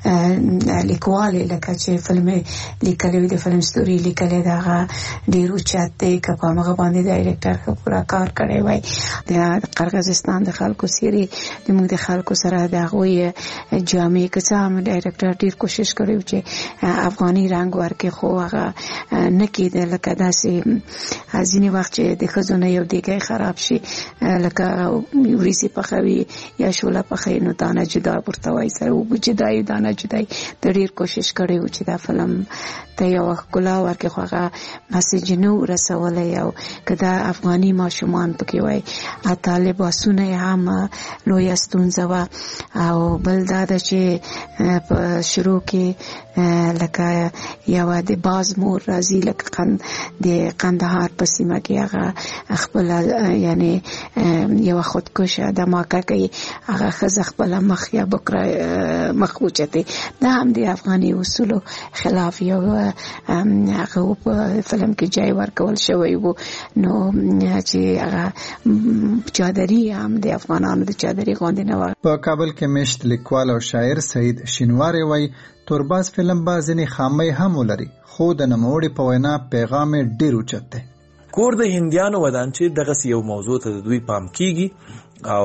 لیکوال لکه چې فلم لیکلی د فلم ستوري لیکلی دا ډیر اوچت دی که په هغه باندې ډایرکټر پورا کار کړی وای. د قرغیزستان د خلکو سیری د موږ د خلکو سره د هغوی جامع که څه هم ډایرکټر ډیر کوشش کړی چې افغاني رنګ ورکړي خو هغه نه کېده لکه داسې ځینې وخت چې د ښځو نه یو دیګی خراب شي لکه وریځې پخوي یا شوله پخوي نو دانه جدا ورته وایي سره اوبه جدایي دانه جدایي. د ډېر کوشش کړی و چې دا فلم ته یوه ښکلا ورکړي خو هغه مسیج نه ورسولی او که دا افغاني ماشومان پکې وایي حتی لباسونه یې هم لویه ستونزه وه. او بل دا ده چې په شروع کې لکه یوه د باز مور راځي لکه د قندهار په سیمه کې هغه خپل یعنی یوه خودکشه دماکه کوي هغه ښځه خپله مخ یا بکره مخ اوچتې. دا هم د افغاني اصولو خلاف یو هغه په فلم کې جای ورکول شوی و نو چې هغه چادري هم د افغانانو د چادري غوندې نه وه. په کابل کې مشت لیکوال او شاعر سعید شینواری وایي تورباز فلم به ځینې خامۍ هم ولري خو د نوموړي په وینا پیغام یې ډېر اوچت دی. کور د هندیانو ودان چې دغه یو موضوع ته د دوی پام کیږي او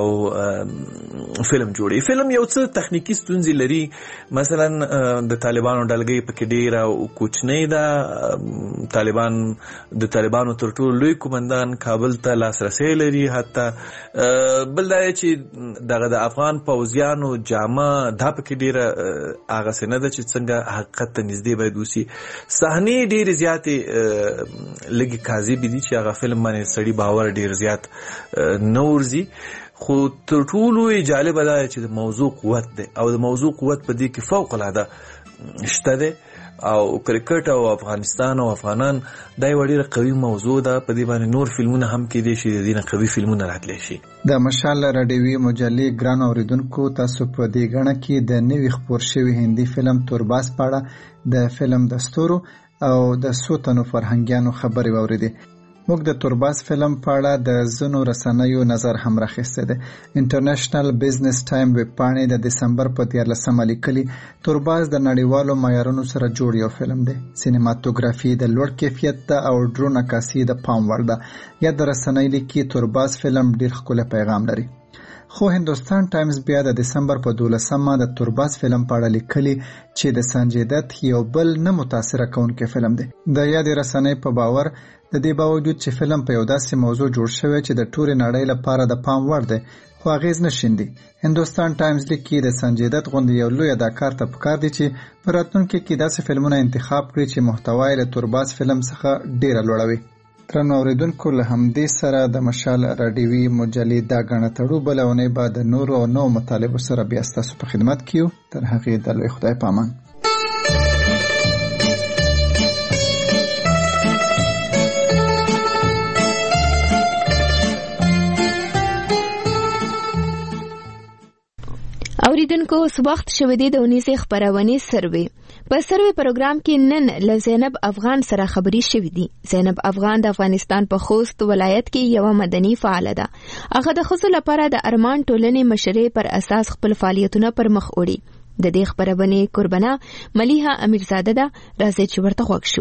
فلم جوړي. فلم یو څه تخنیکی ستونزې لري، مثلا د طالبانو ډلګۍ پکې ډیره کوچنۍ ده. طالبان د طالبانو تر ټولو لوی کومندان کابل ته لاسرسی لري. حتی بل دا چې دغه د افغان پوځیانو جامه دا پکې ډیره هغه څه نه ده چې څنګه حقیقت ته نږدې باید وسي. صحنې ډیرې زیاتې لږې کاذبې دي چې هغه فلم باندې سړي باور ډیر زیات نه ورځي. خو تر ټولو جالبه ده چې د موضوع قوت دی او د موضوع قوت په دې کې فوق العاده شته دی. او کرکټ او افغانستان او افغانان دا یو ډېره قوي موضوع ده. په دې باندې نور فلمونه هم کېدای شي، د دې نه قوي فلمونه راتلی شي. د مشال راډیوي مجلې ګران اوریدونکو، تاسو په دې غڼه کې د نوي خپور شوي هندي فلم تورباز په اړه د فلم د ستورو او د څو تنو فرهنګیانو خبرې واورېدې. موږ د تورباز فلم په اړه د ځینو رسنیو نظر هم راخیستی دی. انټرنیشنل بزنس ټایم ویب پاڼې د دسمبر په دیارلسمه لیکلي تورباز د نړیوالو معیارونو سره جوړ یو فلم دی. سینماتوګرافي د لوړ کیفیت ده او ډرون عکاسي د پام وړ ده. یا د رسنۍ لیکي تورباز فلم ډیر ښکلی پیغام لري. خو هندوستان ټایمز بیا د دسمبر په دولسمه د تورباز فلم په اړه لیکلي چې د سنجي دت یو بل نه متاثره کوونکی فلم دی. د یادې رسنۍ په باور د دې باوجود چې فلم په یو داسې موضوع جوړ شوی چې د ټولې نړۍ لپاره د پام وړ دی خو اغیز نه شیندي. هندوستان ټایمز لیکي د سنجي دت غوندې یو لوی اداکار ته پکار دی چې په راتلونکي کې داسې فلمونه انتخاب کړي چې محتوا یې له تورباز فلم څخه ډیره لوړه وي. درنو اوریدونکو، له همدې سره د مشال راډیوي مجلې دا غڼه تړو. بله اونۍ به د نورو او نوو مطالبو سره بیا ستاسو په خدمت کې یو. تر هغې د لوی خدای په امان. اوریدونکو، اوس وخت شوی دی د اونیزې خپرونې سروې. په سروې پروګرام کې نن له زینب افغان سره خبرې شوې دي. زینب افغان د افغانستان په خوست ولایت کې یوه مدني فعاله ده. هغه د ښځو لپاره د ارمان ټولنې مشرۍ پر اساس خپل فعالیتونه پر مخ وړي. د دې خپرونې قربانه ملیحه امیرزاده ده. راځئ چې ورته غوږ شو.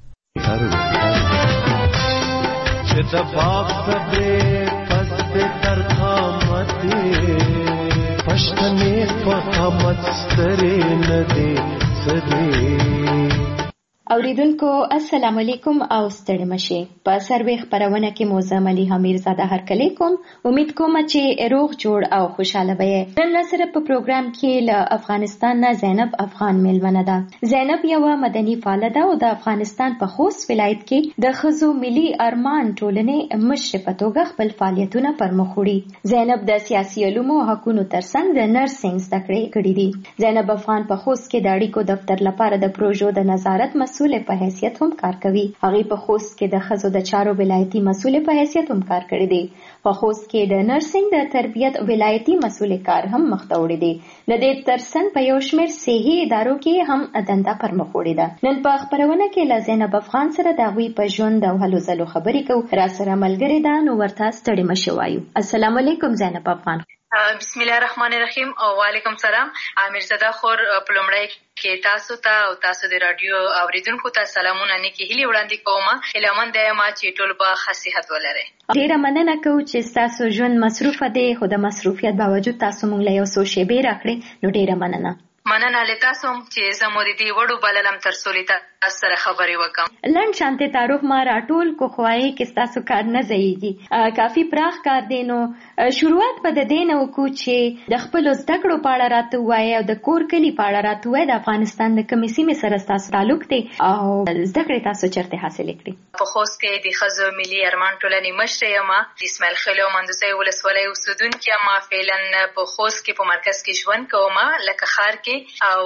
پښتنې فقامت سترې نه دي سدي. اوریدونکو السلام علیکم او ستړي مشئ. په سروې خپرونه کې مو زه ملیحه امیرزاده هرکلی کوم. امید کوم چې روغ جوړ او خوشاله به. نن سره په پروګرام کې له افغانستان نه زینب افغان میلمنه ده. زینب یوه مدني فعاله ده او د افغانستان په خوست ولایت کې د ښځو ملي ارمان ټولنې مشرې په توګه خپل فعالیتونه پر مخ وړي. زینب د سیاسي علومو او حقونو ترڅنګ د نرسنګ زده کړې کړې دي. زینب افغان په خوست کې د اړیکو دفتر لپاره د پروژو د نظارت مسؤل مسؤل په حیثیت هم کار کوي. هغه په خوست کې د ښځو د چارو ولایتي مسؤل په حیثیت هم کار کړی دی. په خوست کې د نرسنګ د تربیت ولایتي مسؤل کار هم مخ ته وړی دی. د دې ترڅنګ په یو شمېر صحي ادارو کې هم دنده پر مخ وړې ده. نن په خپرونه کې له زینب افغان سره د هغوی په ژوند او هلو ځلو خبرې کوو. را سره ملګرې ده، نو ورته ستړې مه وایو. السلام علیکم زینب افغان. بسم الله الرحمن الرحیم او وعلیکم سلام. امیرزاده خور په لومړی کې تاسو ته او تاسو د رادیو اوریدونکو ته سلامونه نیکې هیلې وړاندې کوم. هیله مند یم چې ټول به ښه صحت ولرئ. ډېره مننه کوو چې ستاسو ژوند مصروفه دی، خو د مصروفیت باوجود تاسو موږ له یو څو شیبې راکړې، نو ډېره مننه. مننه له تاسو چې زه مو د دې وړو بللم تر څو له تاسو سره خبرې وکړم. لنډ شانتې تعارف ما راټول کو خوایې کې ستاسو کار نه ځایږي، کافي پراخ کار دی. نو شروعات به د دې نه وکړو چې د خپلو زده کړو په اړه راته ووایې او د کور کلي په اړه راته ووایې. د افغانستان د کومې سیمې سره ستاسو تعلق دی او زده کړې تاسو چېرته حاصلې کړې؟ په خوست کې د ښځو ملي ارمان ټولنې مشره یم. د اسماعیل خیل او مندوزۍ ولسوالۍ اوسېدونکې یم. فعلا په خوست کې په مرکز کې ژوند کوم، لکه ښار کې، او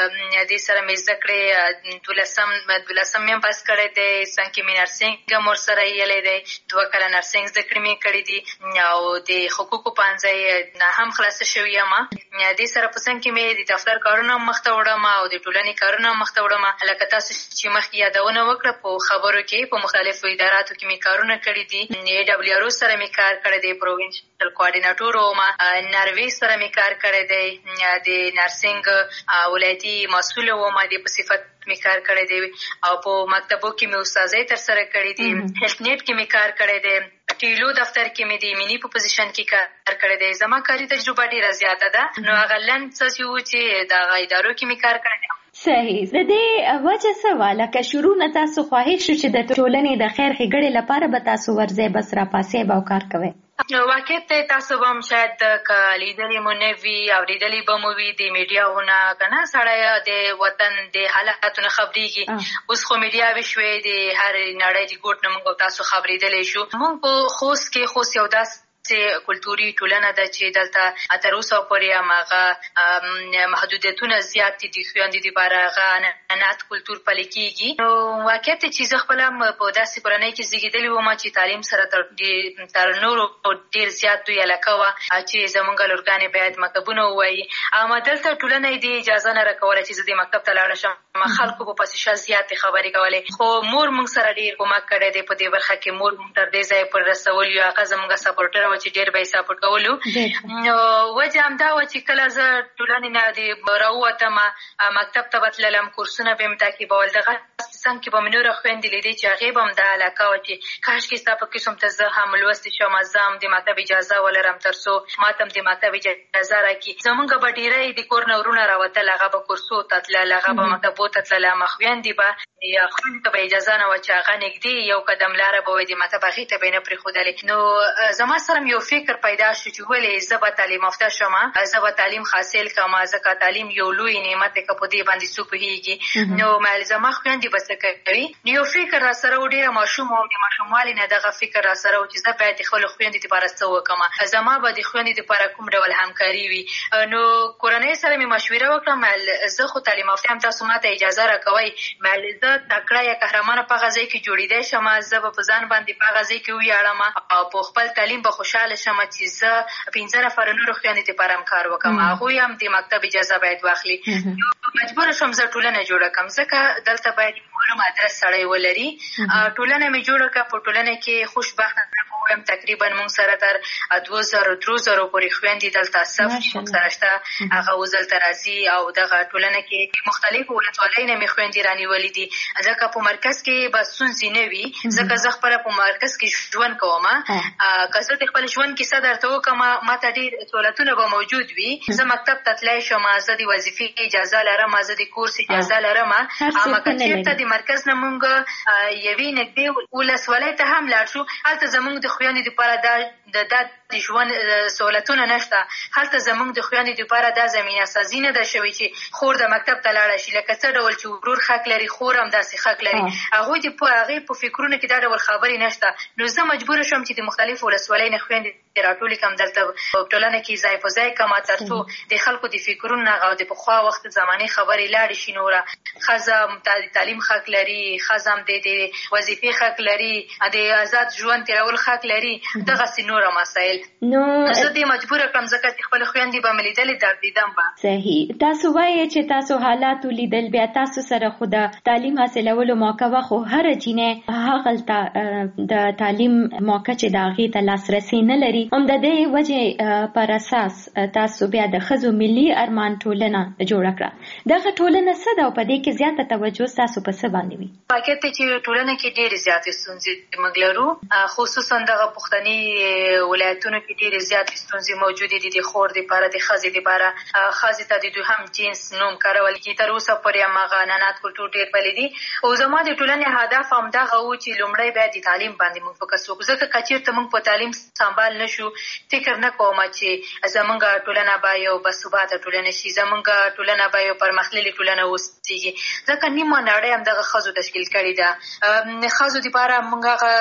دې سره مې زده کړې دولسم دولسم مې پاس کړی دی. څنګ کې مې نرسنګ هم ورسره ایلی دی. دوه کاله نرسنګ زده کړې مې کړي دي او د حقوقو پوهنځی نه هم خلاصه شوې یم. دې سره په څنګ کې مې د دفتر کارونه هم مخته وړم او د ټولنې کارونه هم مخته وړم. لکه تاسو چې مخکې یادونه وکړه په خبرو کې په مختلفو اداراتو کې مې کارونه کړي دي. ای ډبلیو آر او سره مې کار کړی دی، پروینشل کوارډینیټور وم. ناروې سره مې کار کړی دی، د نرسنګ ولایتي مسؤل وم، د په صفت مې کار کړی دی. او په مکتبو کې مې استاذۍ ترسره کړي دي. هیلث نیټ کې مې کار کړی دی. ټیلو دفتر کې مې د مینی په پوزیشن کې کار کړی دی. زما کاري تجربه ډېره زیاته ده. نو هغه لنډ څه و چې د هغه ادارو کې مې کار کړی دی. صحیح. د دې وجه څه وه؟ لکه شروع نه تاسو خواهش شو چې د ټولنې د خیر ښېګړې لپاره به تاسو ورځئ، بس راپاسئ به او کار کوئ؟ واقعیت دی تاسو به هم شاید که لیدلې مو نه وي، اورېدلې به مو وي د میډیاونه، که نه سړی د وطن د حالاتو نه خبرېږي. اوس خو میډیاوې شوې، د هر نړۍ د ګوټ نه موږ تاسو خبرېدلی شو. موږ په خوست کې خوست یو داسې کلتوري ټولنه ده چې دلته تر اوسه پورې هماغه محدودیتونه زیات دي. د خویندو دپاره هغه عنعنات کلتور پلی کېږي. نو واقعیت دی چې زه خپله هم په داسې کورنۍ کې زېږېدلې وم چې تعلیم سره تر نورو ډېر زیات دوی علاقه وه چې زمونږ لورګانې باید مکتبونه ووایي. اما دلته ټولنه یې دې اجازه نه راکوله چې زه دې مکتب ته لاړه شم. خلکو په پسې شه زیاتې خبرې کولې، خو مور موږ سره ډېر کومک کړی دی په دې برخه کې. مور موږ تر دې ځایه پورې رسولي، هغه زموږ سپورټر چې ډېر به یې سپورټ کولو. نو وجه همدا وه چې کله زه ټولنې نه د راووتم، مکتب ته به تللم، کورسونه به مې تعقیبول. دغه څنګ کې به مې نوره خویندې لیدې چې هغې به هم دا علاقه وه چې کاشکې ستا په قسم ته زه هم لوستې شم، زه هم د مکتب اجازه ولرم تر څو ما ته هم د مکتب اجازه راکړي. زمونږ به ډېری د کور نه ورونه راوتل، هغه به کورسو ته تلل، هغه به مکتبو ته تلل. همه خویندې به یا خویندو ته به اجازه نه وه چې هغه نږدې یو قدم لاره به وي د مکتب، هغې ته به یې نه پرېښودلې. نو زما سره یو فکر پیدا شو چې ولې زه به تعلیم یافته شم، زه به تعلیم حاصل کړم، ځکه تعلیم یو لوی نعمت دی که په دې باندې څوک پوهېږي. نو زما خویندې به څه کوي؟ یو فکر را سره و، ډېره ماشوم وم، د ماشوموالي نه دغه فکر را سره و چې زه باید د خپلو خویندو دپاره څه وکړم، زما به د خویندو دپاره کوم ډول همکاري وي. نو کورنۍ سره مې مشوره وکړه، زه خو تعلیم یافته یم، تاسو ما ته اجازه راکوئ زه تکړه یا قهرمانه په هغه ځای کې جوړېدی شم، زه به په ځان باندې په هغه ځای کې وویاړم او په خپل تعلیم به خوشحاله شم چې زه پنځه نفره نورو خویندو دپاره هم کار وکړم، هغوی هم د مکتب اجازه باید واخلي. مجبوره شم زه ټولنه جوړه کړم، ځکه دلته باید معلوم ادرس سړی ولري. ټولنه مې جوړه کړه. په ټولنه کې خوشبخته ویم تقریبا موږ سره تر دوه زره درې زره پورې خویندې دلته صف موږ سره شته، هغه اوس دلته راځي او دغه ټولنه کې مختلفو ولسوالیو نه مې خویندې رانیولې دي، ځکه په مرکز کې به ستونزې نه وي، ځکه زه خپله په مرکز کې ژوند کوم. که زه د خپل ژوند کیسه درته وکړم، ما ته ډېر سهولتونه به موجود وي. زه مکتب ته تللی شم، زه د وظیفې اجازه لرم، زه د کورس اجازه لرم. اما که چېرته د مرکز نه مونږ یوې نږدې ولسوالۍ ته هم لاړ شو، هلته زمونږ د خویندو دپاره د دا د ژوند سهولتونه نشته. هلته زمونږ د خویندو دپاره دا زمینه سازي نه ده شوې چې خور د مکتب ته لاړه شي، لکه څه ډول چې ورور حق لري خور هم داسې حق لري. هغوی د هغې په فکرونو کې دا ډول خبرې نشته. نو زه مجبوره شوم چې د مختلفو ولسوالیو نه خویندې راټول کم دلته ټولنه کې ځای په ځای کما ترڅو د خلکو د فکرونو او د پخوا وخت زمانه خبرې لاړې شي. نوره ښځه د تعلیم حق لري، ښځه هم د وظیفې حق لري، د آزاد ژوند تیرول حق لري، دغسې نوره مسایل. نو زه دې مجبوره کړم ځکه چې خپلې خویندې به مې لیدلې دردېدم به. صحیح. تاسو وایئ چې تاسو حالات ولیدل، بیا تاسو سره خو د تعلیم حاصلولو موقع وه، خو هره جینۍ هغلته د تعلیم موقع چې د هغې ته لاسرسی نه لري. هم د دې وجې پر اساس تاسو بیا د ښځو ملي ارمان ټولنه جوړه کړه. دغه ټولنه څه ده او په دې کې زیاته توجه ستاسو په څه باندې وي؟ واقعیت دی چې ټولنه کې ډېرې زیاتې ستونزې موږ لرو، خصوصا دغه پښتني ولایتونو کې ډېرې زیاتې ستونزې موجودې دي. د خور دپاره، د ښځې دپاره، ښځې ته د دوهم جنس نوم کارول کېږي. تر اوسه پورې هماغه عنعنات کلتور ډېر پلی دي. او زما د ټولنې هدف همدغه و چې لومړی باید د تعلیم باندې موږ فوکس وکړو، ځکه که چېرته موږ په تعلیم سنبال نه شو، فکر نه کوم چې زمونږ ټولنه به یو باثباته ټولنه شي، زمونږ ټولنه به یو پرمختللې ټولنه اوسېږي. ځکه نیمه نړۍ همدغه ښځو تشکیل کړې ده. ښځو دپاره موږ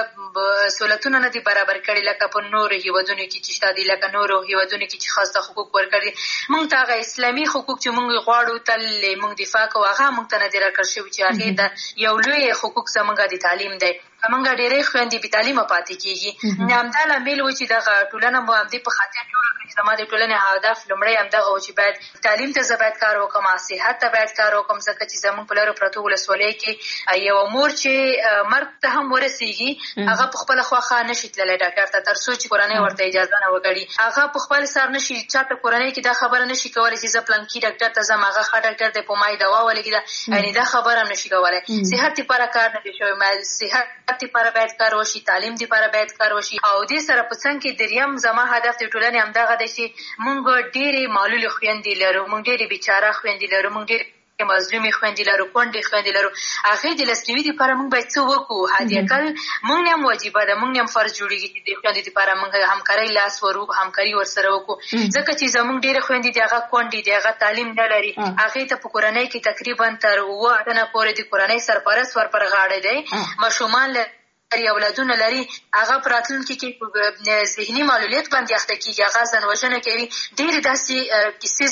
هغه سهولتونه نه دي برابر کړي لکه په نورو هېوادونو کې چې شته دي، لکه نورو هېوادونو کې چې ښځو ته حقوق ورکړي. موږ ته هغه اسلامي حقوق چې موږ غواړو تل موږ دفاع کوو، هغه موږ ته نه دي راکړل شوي چې هغې د یو لوی حقوق زموږ د تعلیم دی. موږ ډېرې خویندې بې تعلیمه پاتې کېږي. همدا لامل و چې دغه ټولنه مو همدې په خاطر جوړه کړه چې زما د ټولنې هدف لومړی همدغه و چې باید تعلیم ته زه باید کار وکړم، صحت ته باید کار وکړم، ځکه چې زموږ په لرو پرتو ولسوالیو کې یوه مور چې مرګ ته هم ورسېږي، هغه په خپله خوښه نشي تللی ډاکټر ته تر څو چې کورنۍ ورته اجازه نه وکړي. هغه په خپل سر نشي چاته کورنۍ کې دا خبره نشي کولی چې زه پلانکي ډاکټر ته ځم، هغه ښه ډاکټر دی، په ما یې دوا ولګېده، یعنې دا خبره هم نشي کولی. صحت دپاره کار نه دی شوی، صحت دپاره باید کار وشي، تعلیم دپاره باید کار وشي. او دې سره په څنګ کې دریم زما هدف د ټولنې همدغه دی چې موږ ډېرې معلولې خویندې لرو، موږ ډېرې بېچاره خویندې لرو، موږ ډېرې مظلومې خویندې لرو، کونډې خویندې لرو. هغې د لاسنیوي دپاره موږ باید څه وکړو؟ حداقل موږ نه هم واجبه ده، موږ نه هم فرض جوړېږي چې د خویندې دپاره موږ همکارۍ لاس ورو همکاري ورسره وکړو، ځکه چې زموږ ډېرې خویندې د هغه کونډې دي، هغه تعلیم نه لري. هغې ته په کورنۍ کې تقریبا تر اووه اتنه پورې د کورنۍ سرپرست ور پر غاړه دی، ماشومان لري، اولادونه لري. هغه په راتلونکي کې ذهني معلولیت باندې اخته کېږي، هغه ځان وژنه کوي. ډېرې داسې کیسې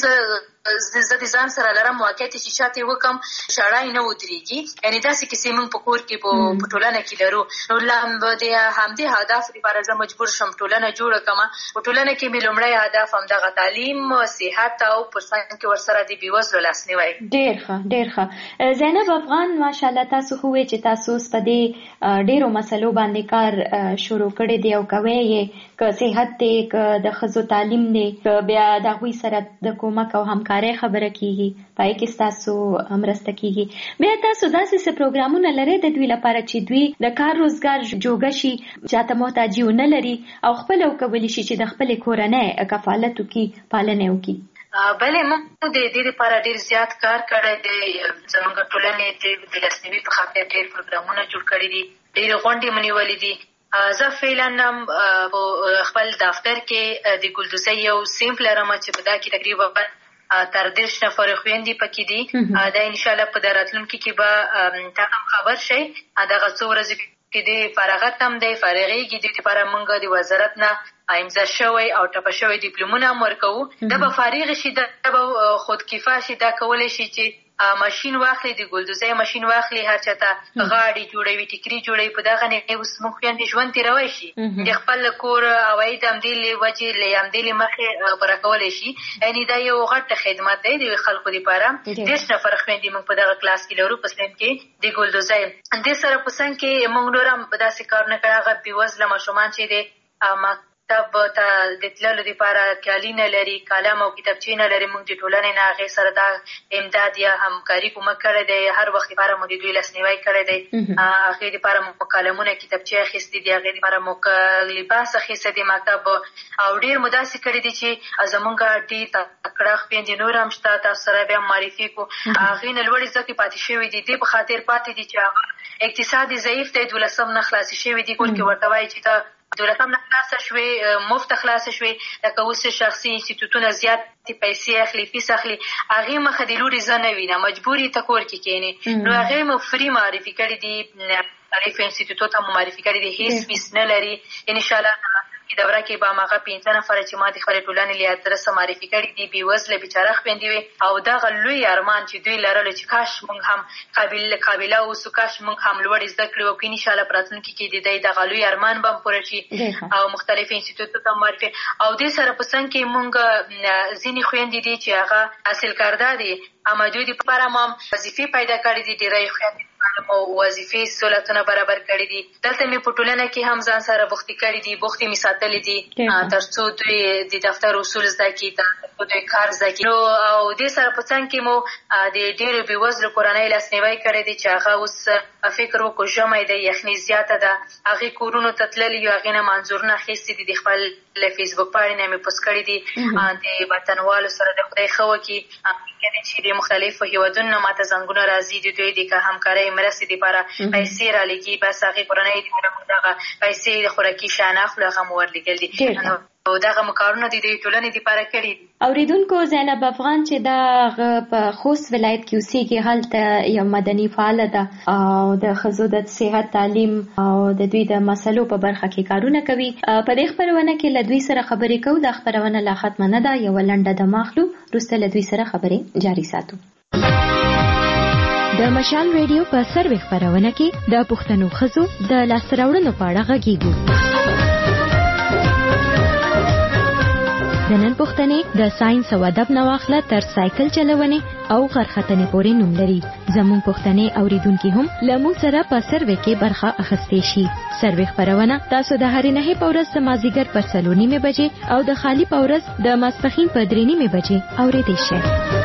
زه د ځان سره لرم، واقعیت چې چاته یې وکړم ژړا یې نه ودرېږي. یعنې داسې کیسې موږ په کور کې په ټولنه کې لرو. نو د همدې هدف لپاره زه مجبور شم ټولنه جوړه کړم. په ټولنه کې مې لومړی هدف همدغه تعلیم، صحت او په څنګ کې ورسره د بېوزلو لاسنیوی. ډېر ښه ډېر ښه. زینب افغان، ماشاءالله تاسو خو وایئ چې تاسو اوس په دې ډېرو مسلو باندې کار شروع کړی دی او کوئ یې، که صحت دی، که د ښځو تعلیم دی، که بیا د هغوی سره د کومک او همکارۍ خبره کیږي، پای کې ستاسو مرسته کیږي. بیا تاسو داسې څه پروګرامونه لرئ د دوی لپاره چې دوی د کار روزګار جوګه شي، چاته محتاجي ونه لري او خپله وکولی شي چې د خپلې کورنۍ کفالت وکړي، پالنه وکړي؟ بلې موږ د دې لپاره ډېر زیات کار کړی دی. زموږ ټولنې د لاسنیوي په خاطر ډېر پروګرامونه جوړ کړي دي، ډېرې غونډې مو نیولې دي. زه فعلا هم خپل دفتر کې د ګلدوزۍ یو صنف لرم چې په دا کې تقریبا تر دېرش نفرې خویندې پکې دي. دا انشاءالله په راتلونکي کې به تا هم خبر شئ. دغه څو ورځې کې د فراغت هم دی، فارغېږي. دې لپاره موږ د وزارت نه امضا شوی او ټپه شوی ډیپلومونه هم ورکوو. دا به فارغ شي، دا به خودکفا شي، دا کولی شي چې ماشین واخلي، د ګلدوزۍ ماشین واخلي، هر چاته غاړې جوړوي، ټیکري جوړوي. په دغه نه اوس موږ خویندې ژوند تېروی شي، د خپل کور عواید همدې له وجې له همدې له مخې پوره کولی شي. یعنې دا یو غټ خدمت دی د خلکو دپاره. دېرش نفر خویندې موږ په دغه کلاس کې لرو په صنف کې د ګلدوزۍ. دې سره په څنګ کې موږ نور هم داسې کارونه کړي. هغه بېوزله ماشومان چې دی مکتب ته د تللو دپاره کالي نه لري، قلم او کتابچې نه لري، موږ د ټولنې نه هغې سره دا امداد یا همکاري کومک کړی دی. هر وخت دپاره مو د دوی لاسنیوی کړی دی. هغې دپاره مو قلمونه، کتابچې اخیستې دي، هغې دپاره مو لباس اخیستی دی مکتب. او ډېر مو داسې کړي دي چې زموږ ډېر تکړه خویندې نور هم شته، تاسو سره بیا معرفي کړو. هغې نه لوړې زده کړې پاتې شوي دي. دې په خاطر پاتې دي چې هغه اقتصاد ضعیف دی، دولسم نه خلاصې شوي دي. کور کې ورته وایي چې ته دولسم نه خلاصه شوې، مفته خلاصه شوې، لکه اوس شخصي انسټیټوټونه زیاتې پیسې اخلي، فیس اخلي. هغې مخه د لورې زه نه وینم، مجبور یې ته کور کې کښېنې. نو هغې مو فري معرفي کړي دي، تعریف انسټیټوټ هم معرفي کړي دي، هېڅ فیس نه لري. انشاءالله دوره کې به ماغه پنځه نفر چې ما د خپل ټولنې له ادرس معرفي کړي دي بي وزله بیچاره خويندې وي او دغه لوی ارمان چې دوی لرل چې کاش موږ هم قابل قابله او سکاش موږ هم لوړ زده کړو او ان شاء الله پراتونکو کې د دې دغه لوی ارمان به پوره شي او مختلف انسټیټیوټ ته معرفي او د سره په څنګه کې موږ ځینې خويندې دي چې هغه حاصل کړه دي اما دوی لپاره هم وظیفې پیدا کړې دي ډېرې خويندې او وظیفې سہولتونه برابر کړې دي دلته مې په ټولنه کې هم ځان سره بوختي کړې دي بوختي می ساتلې دي ترڅو دوی د دفتر اصول زده کړي ترڅو دوی کار زده کړي او د سره په څنګ کې مو د ډېرو بېوزلو کورنۍ لاسنیوي کړی دی چې هغه اوس فکر وکړو ژمی دی یخني زیاته ده هغې کورونو ته تللي یو هغې نه منظورونه اخیستي دي د خپل فیسبوک پاڼې نه مې پوسټ کړي دي د وطنوالو سره د خدای ښه وکړي چې د مختلفو هیوادونو نه ماته زنګونه راځي د دوی د همکارۍ مرستې دپاره پیسې رالېږي بس هغې کورنۍ د دغه پیسې د خوراکي شیان اخلو هغه مو ورلېږل دي او دغه مکارونه د دې ټولنې لپاره کړي دي اوریدونکو زینب افغان چې دا په خوست ولایت کې اوسېږي هلته یو مدني فعاله ده او د ښځو د صحت تعلیم او د دوی د مسلو په برخه کې کارونه کوي په دې خپرونه کې له دوی سره خبرې کوو دا خپرونه لا ختمه نه ده یوه لنډه دمه اخلو وروسته له دوی سره خبرې جاري ساتو د مشال ریډیو په سروې خپرونه کې د پښتنو ښځو د لاسته راوړنو په اړه غږیږو د نن پوښتنې د ساينس او ادب نه واخله تر سایکل چلونې او غرختنې پورې نوم لري زموږ پوښتنې اوریدونکي هم له موږ سره په سروې کې برخه اخیستی شي سروې خپرونه تاسو د هرې نهې په ورځ د مازدیګر په څلور نیمې بجې او د خالي په ورځ د ماسپښین په درې نیمې بجې اوریدی شئ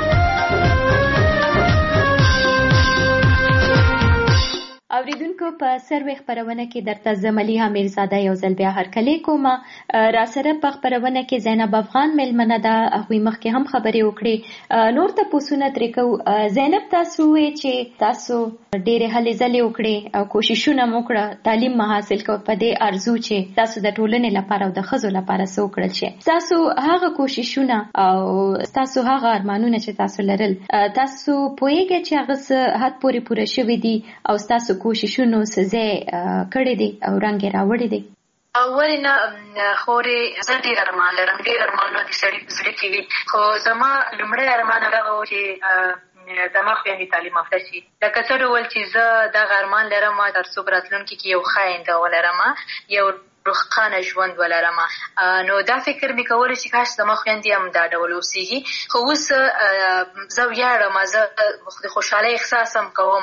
اوریدونکو په سروې خپرونه کې درته زملیها میرزاده یو ځل بیا هرکلی کوم را سره په خپرونه کې زینب افغان مېلمنه ده هغوی مخکې هم خبرې وکړې نور تپوسونه ترې کوو زینب تاسو ووایئ چې تاسو ډېرې هلې ځلې وکړې او کوششونه مو وکړه تعلیم مو حاصل کوئ په دې ارزو چې تاسو د ټولنې لپاره او د ښځو لپاره څه وکړل شي تاسو هغه کوششونه او تاسو هغه ارمانونه چې تاسو لرل تاسو پوهېږئ چې هغه څه حد پورې پوره شوي دي او تاسو کوششونو سزا کړې دي او رنګ یې راوړی دی ولې نه خورې زه ډېر ارمان لرم ډېر ارمانونه د سړي په زړه کې وي خو زما لومړی ارمان هغه و چې زما خویندې تعلیم یافته شي لکه څه ډول چې زه دغه ارمان لرم ترڅو په راتلونکي کې یو ښه آینده ولرم یو روښانه ژوند ولرم نو دا فکر مې کولی چې کاش زما خویندې هم دا ډول اوسېږي خو اوس زه ویاړم زه د خوشحالۍ احساس هم کوم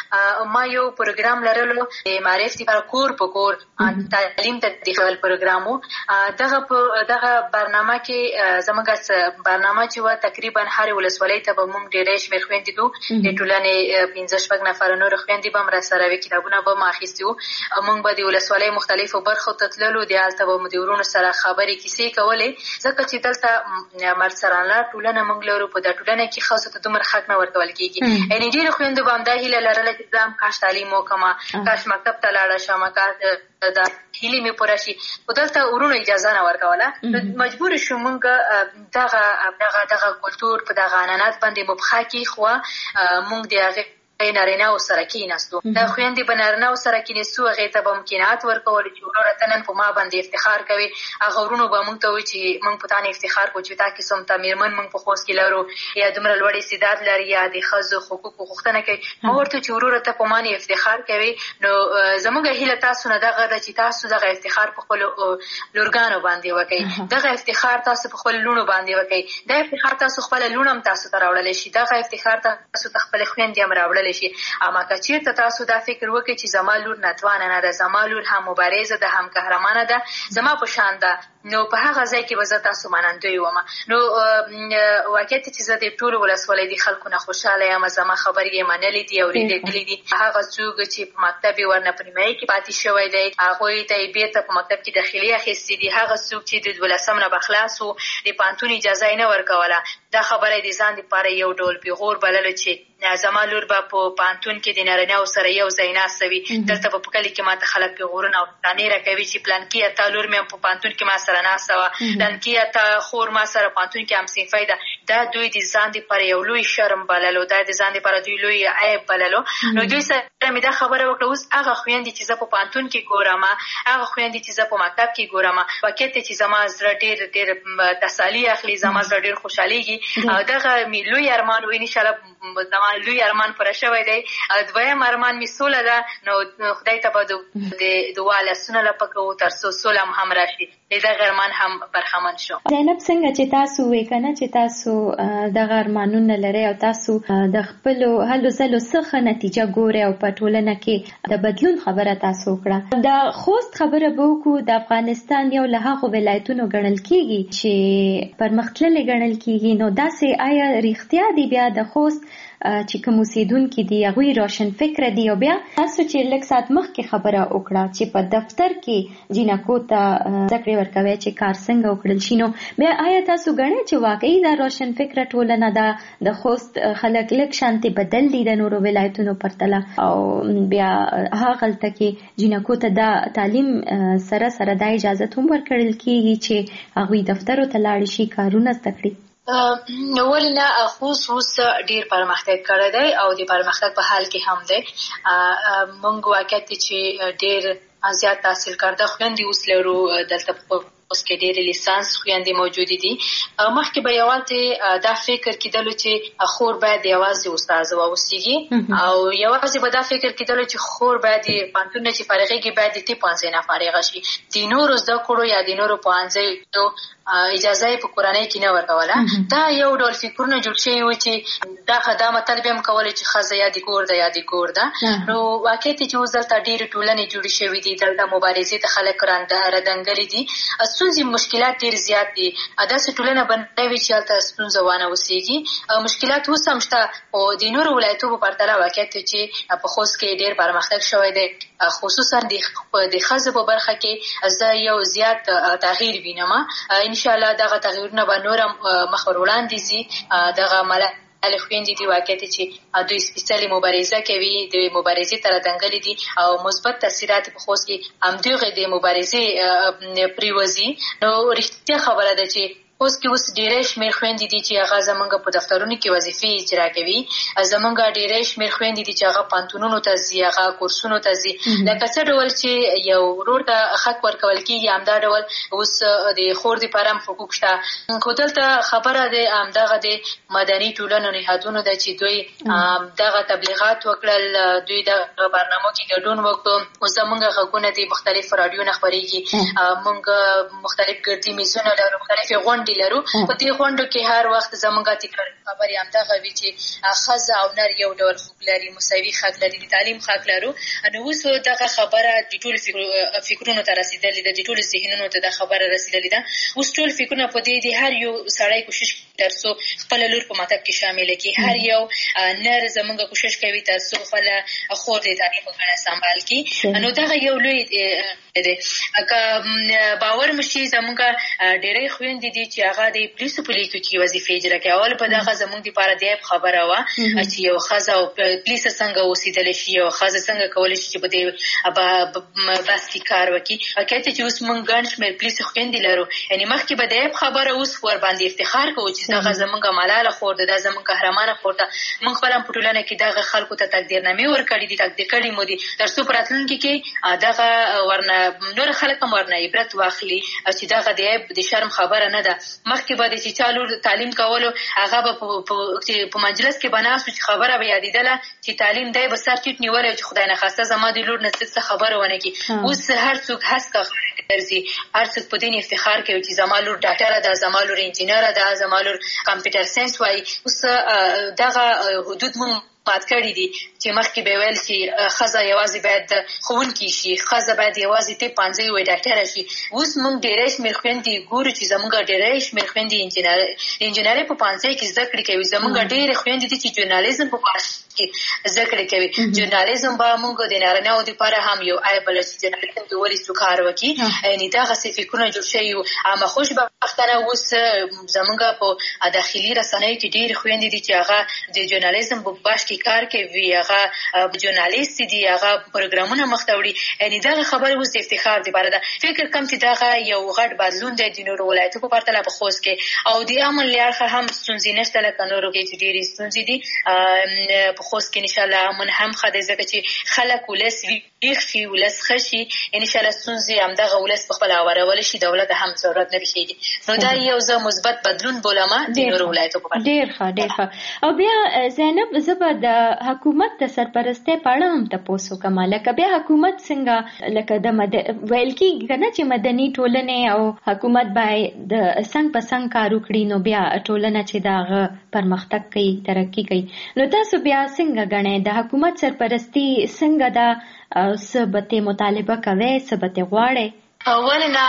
ما یو پروګرام لرلو د معرف دپاره کور په کور تعلیم ته د خپل پروګرام و دغه دغه برنامه کې زموږ برنامه چې وه تقریبا هرې ولسوالۍ ته به موږ ډېری شمېر خویندې دو د ټولنې پنځه شپږ نفره نورې خویندې به هم راسره وې کتابونه به هم اخیستي وو موږ به د ولسوالۍ مختلفو برخو ته تللو د هلته به مو د ورونو سره خبرې کیسې کولې ځکه چې دلته مرسرانله ټولنه موږ لرو په دا ټولنه کې ښځو ته دومره حق نه ورکول کېږي یعنې ډېرو خویندو به همدا هیله لرله چې زه هم کاش تعلیم وکړم کاش مکتب ته لاړه شم کاش دا هیلې مې پوره شي خو دلته ورونو اجازه نه ورکوله مجبور شو موږ دغه دغه دغه کلتور په دغه عنعنات باندې مبخا کېښوه موږ د هغې نارینه‌و سره کېناستو دا خویندې به نارینه‌و سره کېناستو هغې ته به هم قناعت ورکولو چې وروره ته نن په ما باندې افتخار کوې هغه ورونو به موږ ته وایي چې موږ په تا نه افتخار کوو چې تا قسم ته مېرمن موږ په خوست کې لرو یا دومره لوړ استعداد لري یا د ښځو حقوقو غوښتنه کوي ما ورته چې وروره ته په ما نه افتخار کوې نو زموږ هیله تاسو نه دغه ده چې تاسو دغه افتخار په خپلو لورګانو باندې وکړئ دغه افتخار تاسو په خپلو لوڼو باندې وکړئ دا افتخار تاسو خپله لوڼه هم تاسو ته راوړلی شي دغه افتخار تاسو ته خپلې خویندې هم راوړلی شي اما که چېرته تاسو دا فکر وکړئ چې زما لور ناتوانه نه ده زما لور هم مبارزه ده هم قهرمانه ده زما په شان ده نو په هغه ځای کې به زه تاسو منندوی وم نو واقعیت چې زه د ټولو ولسوالۍ د خلکو نه خوشحاله یم زما خبرې یې منلې دي اورېدلې دي هغه څوک چې په مکتب یې ورنه په نیمایي کې پاتې شوی دی هغوی ته یې بېرته په مکتب کې داخلي اخیستې دي هغه څوک چې د دولسم نه به خلاص و د پوهنتون اجازه یې نه ورکوله دا خبره یې د ځان دپاره یو ډول پیغور بللو چې زما لور به په پوهنتون کې د نارینه‌و سره یو ځای ناسته وي دلته به په کلي کې ماته خلک پیغورونه او طعنې راکوي چې پلانکیه تا لور مې هم په پوهنتون کې ما سره ناسته وه پلانکیه تا خور ما سره پوهنتون کې همصنفی ده دا دوی د ځان دپاره یو لوی شرم بللو دا د ځان دپاره دوی لوی عیب بللو نو دوی سره سره مې دا خبره وکړه اوس هغه خویندې چې زه په پوهنتون کې ګورم هغه خویندې چې زه په مکتب کې ګورم واقعیت دی چې زما زړه ډېر ډېر تسلي اخلي زما زړه ډېر خوشحالېږي او دغه مې لوی ارمان و انشاءالله زما لوی ارمان پوره شوی دی دویم ارمان مې سوله ده نو خدای ته به د دعا لاسونه لپه کوو تر څو سوله هم راشي د دغه ارمان هم برخمن شو. زینب څنګه چې تاسو وې کنه چې تاسو دغه ارمانونه لرئ او تاسو د خپلو هلو ځلو څخه نتیجه ګورئ او په ټولنه کې د بدلون خبره تاسو وکړه. د خوست خبره به وکړو. د افغانستان یو له هغو ولایتونو ګڼل کېږي چې پرمختللي ګڼل کېږي نو داسې آیا رښتیا دی بیا د خوست چې کوم اوسیدونکي دي هغوی روشن فکره دي او بیا تاسو چې لږ ساعت مخکې خبره وکړه چې په دفتر کې جینکو ته زده کړې ورکوي چې کار څنګه وکړل شي نو بیا آیا تاسو ګڼئ چې واقعي دا روشن فکره ټولنه ده د خوست خلک لږ شانتې بدل دي د نورو ولایتونو پرتله او بیا هغلته کې جینکو ته دا تعلیم سره سره دا اجازه هم ورکړل کېږي چې هغوی دفترو ته لاړ شي کارونه زده کړي؟ ولې نه خوست اوس ډېر پرمختګ کړی دی او د پرمختګ په حال کې هم دی. موږ واقعیت دی چې ډېر زیات تحصیل کرده خویندې اوس لرو دلته اوس کې ډېرې لیسانس خویندې موجودې دي. مخکې به یوازې دا فکر کېدلو چې خور باید یوازې استاذه واوسېږي او یوازې به دا فکر کېدلو چې خور باید د پوهنتون نه چې فارغېږي باید د طب پوهنځي نه فارغه شي. د نورو زده کړو یا د نورو پوهنځیو اجازه یې په کورنۍ کې نه ورکوله. دا یو ډول فکرونه جوړ شوي وو چې دا دا مطلب یې هم کولی چې ښځه یا د کور ده یا د کور ده. نو واقعیت دی چې اوس دلته ډېرې ټولنې جوړې شوي دي دلته مبارزې ته خلک راندنګلي دي ستونزې مشکلات ډېر زیات دي. داسې ټولنه به نه وي چې هلته ستونزه وانه اوسېږي. مشکلات اوس هم شته خو د نورو ولایتو په پرتله واقعیت دی چې په خوست کې ډېر پرمختګ شوی دی خصوصا د ښځو په برخه کې زه یو زیات تغییر وینم. انشاءالله دغه تغییرونه به نور هم مخ ور وړاندې ځي. دغه ملالې خویندې دي واقعیت چې دوی سپېڅلې مبارزه کوي د مبارزې ته رادنګلې دي او مثبت تاثیرات په خوست کې همدغې د مبارزې پرېوځي. نو رښتیا خبره ده چې اوس کې اوس ډېری شمېر خویندې دي چې هغه زموږ په دفترونو کې وظیفې اجرا کوي. زموږ ډېری شمېر خویندې دي چې هغه پوهنتونونو ته ځي هغه کورسونو ته ځي. لکه څه ډول چې یو ورور ته حق ورکول کېږي همدا ډول اوس د خور دپاره هم حقوق شته. خو دلته خبره د همدغه د مدني ټولنو نهادونو ده چې دوی دغه تبلیغات وکړل دوی دغه برنامو کې ګډون وکړو. اوس زموږ غږونه د مختلفو راډیو نه خپرېږي. موږ مختلف ګردي میزونه لرو مختلفې غونډې لرو. په دې غونډو کې هر وخت زموږ تکراري خبرې همدغه وي چې ښځه او نر یو ډول حقوق لري مساوي حق لري د تعلیم حق لرو. نو اوس دغه خبره د ټولو فکرونو ته رسېدلې ده د ټولو ذهنونو ته دا خبره رسېدلې ده. اوس ټول فکرونه په دې دي هر یو سړی کوشش تر څو خپله لور په مکتب کې شامله کړي. هر یو نر زموږ کوشش کوي تر څو خپله خور د تعلیم په ګڼه سمبال کړي. نو دغه یو لوی دی. که باور مو شي زموږ ډېری خویندې دي چې هغه د پولیسو په لیکو کې وظیفې اجرا کوي. اول په دغه زموږ دپاره د عیب خبره وه چې یو ښځه او پولیسه څنګه اوسېدلی شي یو ښځه څنګه کولی شي چې په دې بس کې کار وکړي. واقعیت چې اوس موږ ګڼ شمېر پولیسو خویندې لرو. یعنې مخکې به د عیب خبره اوس ورباندې افتخار کوو چې دغه زموږ ملاله خور ده دا زموږ قهرمانه خور ده. موږ خپله هم په ټولنه کې دغه خلکو ته تقدیرنامې ورکړي دي تقدیر کړي مو دي تر څو په راتلونکي کې دغه ورنه نور خلک هم ورنه عبرت واخلي چې دغه د عیب د شرم خبره نه ده. مخکې به د چې چا لور تعلیم کولو هغه به په مجلس کې به ناست و چې خبره به یادېدله چې تعلیم دی به سر ټیټ نیولی چې خدای نخواسته زما د لور نه څه خبره ونه کړي. اوس هر څوک هسکه ګرځي هر څوک په دې افتخار کوي چې زما لور ډاکټره ده زما لور انجینره ده زما لور کمپیوټر ساینس وایي. اوس دغه حدود مونږ مات کړي دي چې مخکې به ویل چې ښځه یوازې باید ښوونکې شي ښځه باید یوازې طب پوهنځی وایي ډاکټره شي. اوس موږ ډېری شمېر خویندې ګورو چې زموږ ډېری شمېر خویندې انجینرۍ په پوهنځی کې زده کړې کوي. زموږ ډېرې خویندې دي چې ژورنالیزم په پوهنځي کې زده کړې کوي. ژورنالیزم به موږ د نارینه‌و دپاره هم یو عیب بلل چې ژورنالیزم د ولې څوک کار وکړي. یعنې دغسې فکرونه جوړ شوي وو. اما خوشبختانه اوس زموږ په داخلي رسنیو کې ډېرې خویندې دي چې هغه د ژورنالیزم په بخش کې کار کوي هغه هغه ژورنالیست دي هغه پروګرامونه مخ ته وړي یعنی دا خبره اوس د افتخار دی بار ده فکر کوم چې دا یو غټ بدلون دی د نورو ولایتو په پرتله په خوست کې او د امن لارخه هم ستونزې نشته لکه نورو کې چې ډېرې ستونزې دي په خوست کې ان شاء الله امن هم خدای ځکه چې خلک ولس ویښ شي ولس خشي ان شاء الله ستونزې همدغه ولس په خپل اورول شي دولت هم ضرورت نه بشيږي نو دا یو ځه مثبت بدلون بولما د نورو ولایتو په پرتله ډېر ښه ډېر ښه او بیا زینب زبا د حکومت د سرپرستۍ په اړه هم تاسو کوم لکه بیا حکومت څنګه لکه د ویل کېږي کنه چې مدني ټولنې او حکومت باید د څنګه په څنګه کار وکړي نو بیا ټولنه چې داغه پرمختګ کوي ترقی کوي نو تاسو بیا څنګه غنئ د حکومت سرپرستی څنګه دا سبته مطالبه کوي سبته غواړي ولنا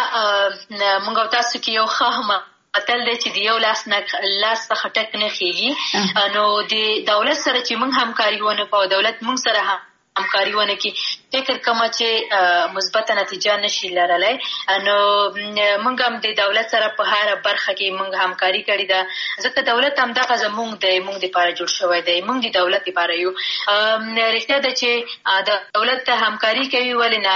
موږ تاسو کې یو خامه اتل دې چې دی یو لاس نه لاس په خټک نه خېږي نو د دولت سره چې موږ همکاري ونه کوو دولت موږ سره همکاري ونه کی فکر کوم چې مثبت نتیجه نشي لرلای نو موږ هم د دولت سره په هر برخه کې موږ همکاري کړې ده ځکه دولت هم دغه زموږ د موږ لپاره جوړ شوی دی موږ د دولت لپاره یو رښتیا ده چې د دولت ته همکاري کوي ولنه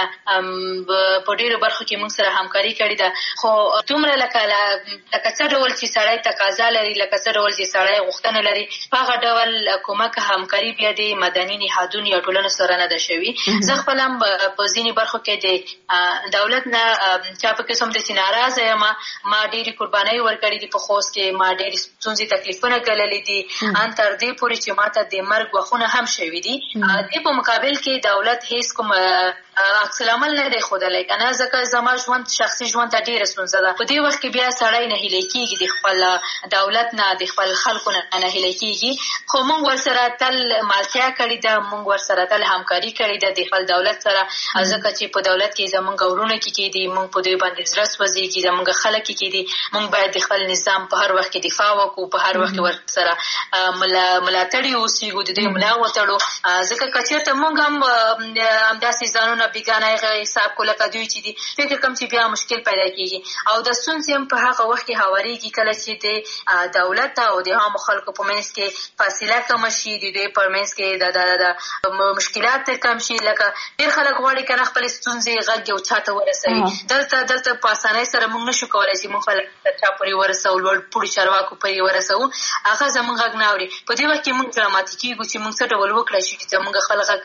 په ډیرو برخو کې موږ سره همکاري کړې ده خو دومره لکه لکه څه ډول چې سړی تقاضا لري لکه څه ډول چې سړی غوښتنه لري هغه ډول کومک همکاري بیا د مدني نهادونو یا ټولنو سره نه ده شوی زه خپل هم په ځینې برخو کې د دولت نه چا په قسم د چې ناراضه یم ما ډېرې قربانۍ ورکړې دي په خوست کې ما ډېرې ستونزې تکلیفونه ګاللي دي ان تر دې پورې چې ماته د مرګ وختونه هم شوي دي دې په مقابل کې دولت هیڅ کوم عکس العمل نه دی ښودلی که نه ځکه زما ژوند شخصي ژوند ته ډېره ستونزه ده په دې وخت کې بیا سړی نهیلی کېږي د خپل دولت نه د خپل خلکو نه نهیلی کېږي خو موږ ورسره تل مالتیا کړې ده موږ ورسره تل همکاري کړې ده د خپل دولت سره ځکه چې په دولت کې زموږ ورونه کې کې دي موږ په دوی باندې زړه سوځېږي زموږ خلک کې دي موږ باید د خپل نظام په هر وخت کې دفاع وکړو په هر وخت کې ورسره ملاتړي اوسېږو د دوی ملا وتړو ځکه که چېرته موږ هم همداسې ځانونه بیګانه حساب کو لکه دوی چې دي فکر کوم چې بیا مشکل پیدا کېږي او د ستونزې هم په هغه وخت کې هوارېږي کله چې د دولت او د عامو خلکو په منځ کې فاصله کمه شي د دوی په منځ کې د مشکلات کم شي لکه ډېر خلک غواړي که نه خپلې ستونزې غږ یو چا ته ورسوي دلته دلته په اسانۍ سره موږ نشو کولی چې موږ خلک تر چا پورې ورسوو لوړ پوړو چارواکو پورې ورسوو هغه زموږ غږ نه اوري په دې وخت کې موږ ډراماتي کېږو چې موږ څه ډول وکړی شو چې زموږ خپل غږ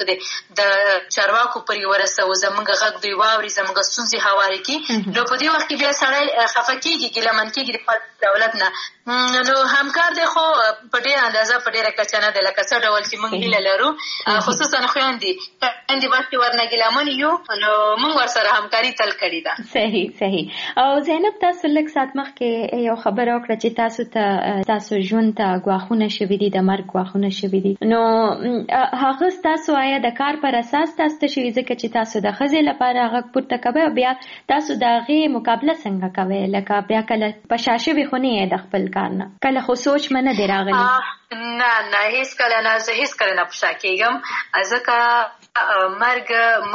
د چارواکو پورې ورسوو زموږ غږ دوی واوري زموږ ستونزې هوارې کړي نو په دې وخت کې بیا سړی خفه کېږي ګیلمن کېږي د خپل دولت نه نو همکار دی خو په ډېره اندازه په ډېره کچه نه دی لکه څه ډول چې موږ هیله لرو خصوصا خویندې خویندې وخت کې ورنه ګیلمن یو نو موږ ورسره همکاري تل کړې ده صحیح صحیح او زینب تاسو لږ ساعت مخکې یو خبره وکړه چې تاسو ته تاسو ژوند ته ګواښونه شوي دي د مرګ ګواښونه شوي دي نو هغه ستاسو آیا د کار پر اساس تاسو ته شوي ځکه چې تاسو د ښځې لپاره غږ پورته کوئ بیا تاسو د هغې مقابله څنګه کوئ لکه بیا کله په شا شوي خو نه یې د خپل کار نه کله خو سوچ مې نه دی راغلی نه نه هیڅ کله نه زه هیڅ کله نه په شا کېږم ځکه مرګ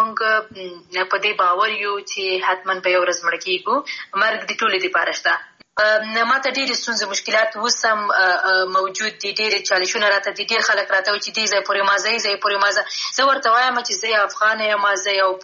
موږ په دې باور یو چې حتما به یو ورځ مړه کېږو مرګ د ټولو دپاره شته ما ته ډېرې ستونزې مشکلات اوس هم موجود دي ډېرې چالشونه راته دي ډېر خلک راته وایي چې دې ځای پورې ما ځئ ځای پورې ما ځه زه ورته وایم چې زه یو افغان یم زه یو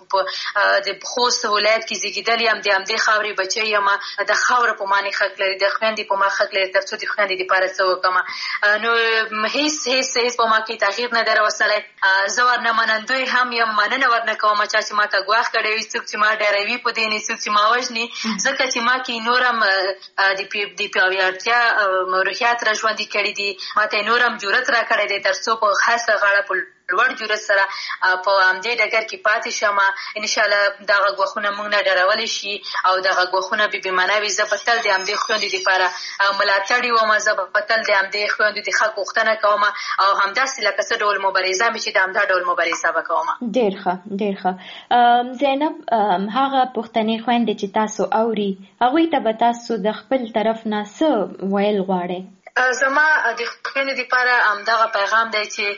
د خوست ولایت کې زېږېدلی یم د همدې خاورې بچی یم د خاوره په ما نه حق لري د خویندې په ما حق لري تر څو د خویندې دپاره څه وکړم نو هېڅ هېڅ هېڅ په ما کې تغییر نه دی راوستلی زه ورنه منندوی هم یم مننه ورنه کوم چا چې ما ته ګواښ کړی وي څوک چې ما ډاروي په دې نه څوک چې ما وژني ځکه چې ما کې نور هم د پیاوړتیا روحیات را ژوندي کړي دي ما ته نور هم جرأت را کړی دی تر څو په هڅه غاړه په لوړ جرأت سره په همدې ډګر کې پاتې شم انشاءالله دغه ګواښونه موږ نه ډارولی شي او دغه ګواښونه بې بېمانه وي زه به تل د همدې خویندو دپاره ملاتړ وم زه به تل د همدې خویندو د حق غوښتنه کوم او همداسې لکه څه ډول مبارزه مې چې د همدا ډول مبارزه به کوم ډېر ښه ډېر ښه زینب هغه پښتنې خویندې چې تاسو اوري هغوی ته به تاسو د خپل طرف نه څه ویل غواړئ زما د خویندو دپاره همدغه پیغام دی چې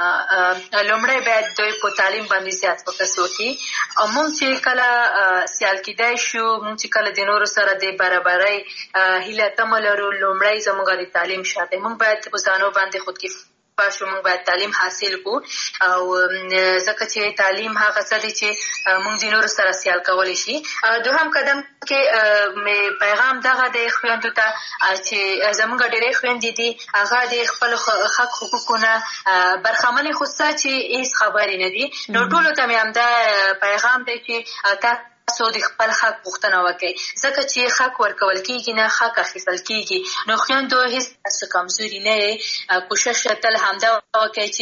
لومړی باید دوی په تعلیم باندې زیات فوکس وکړي او موږ چې کله سیال کېدای شو موږ چې کله د نورو سره د برابرۍ هیله تمه لرو لومړی زموږ د تعلیم شاته موږ باید په ځانو باندې خودکفا پاشو موږ باید تعلیم حاصل کو او ځکه چې تعلیم هغه څه دی چې موږ د نورو سره سیال کولی شي. دوهم قدم کې پیغام دغه د خویندو ته چې زموږ ډېرې خویندې دي هغه د خپل حق حقوقونه برخمنې خو څه چې هیڅ خبرې نه دي. نو ټولو ته مې همدا پیغام دی چې تا تاسو د خپل حق غوښتنه وکړئ ځکه چې حق ورکول کېږي نه حق اخیستل کېږي. نو خویندو هیڅ تاسو کمزوري نه یې کوشش تل همدا وکړئ چې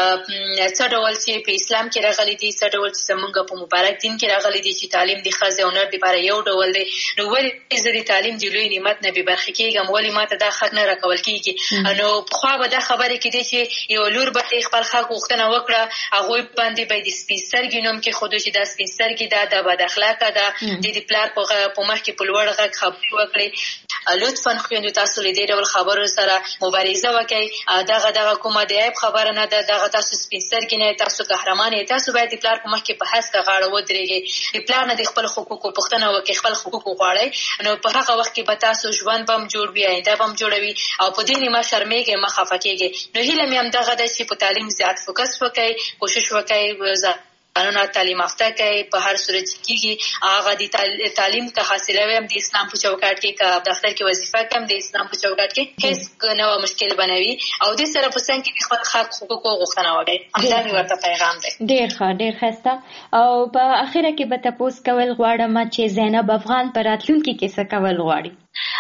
څه ډول چې په اسلام کې راغلي دي څه ډول چې زموږ په مبارک دین کې راغلي دي چې تعلیم د ښځې او نر دپاره یو ډول دی. نو ولې زه د تعلیم د لوی نعمت نه بې برخې کېږم ولې ما ته دا حق نه راکول کېږي. نو پخوا به دا خبرې کېدې چې یو لور به خپل حق غوښتنه وکړه هغوی باندې به د سپین سترګې نوم کېښودو چې دا سپین سترګې ده دا بد اخلاقه ده د دې پلار په مخ کې په لوړ غږ خبرې وکړي. لطفا خویندو تاسو له دې ډول خبرو سره مبارزه وکړئ. دغه دغه کومه د عیب خبره نه ده دغه تاسو سپین سترګې نه تاسو قهرمان یې. تاسو باید د پلار په مخ کې په هسکه غاړه ودرېږئ د پلار نه د خپل حقوقو پوښتنه وکړئ خپل حقوق وغواړئ. نو په هغه وخت کې به تاسو ژوند به هم جوړ وي آینده به هم جوړوي او په دې نه مه شرمېږئ مه خفه کېږئ. نو هیله مې همدغه ده چې په تعلیم زیات فوکس وکړئ کوشش وکړئ قانونا تعلیم یافته کوي په هر صورت کېږي هغه د تعلیم که حاصلوي هم د اسلام په چوکاټ کې که دفتر کې وظیفه کوم د اسلام په چوکاټ کې هیڅ نه مشکل بنوي او دې سره په څنګ کې خپل حق حقوق غوښتنه وکړي. همدا مې ورته پیغام دی. ډېر ښه ډېر ښایسته. او په اخره کې به تپوس کول غواړم چې زینب افغان په راتلونکي کې څه کول غواړي؟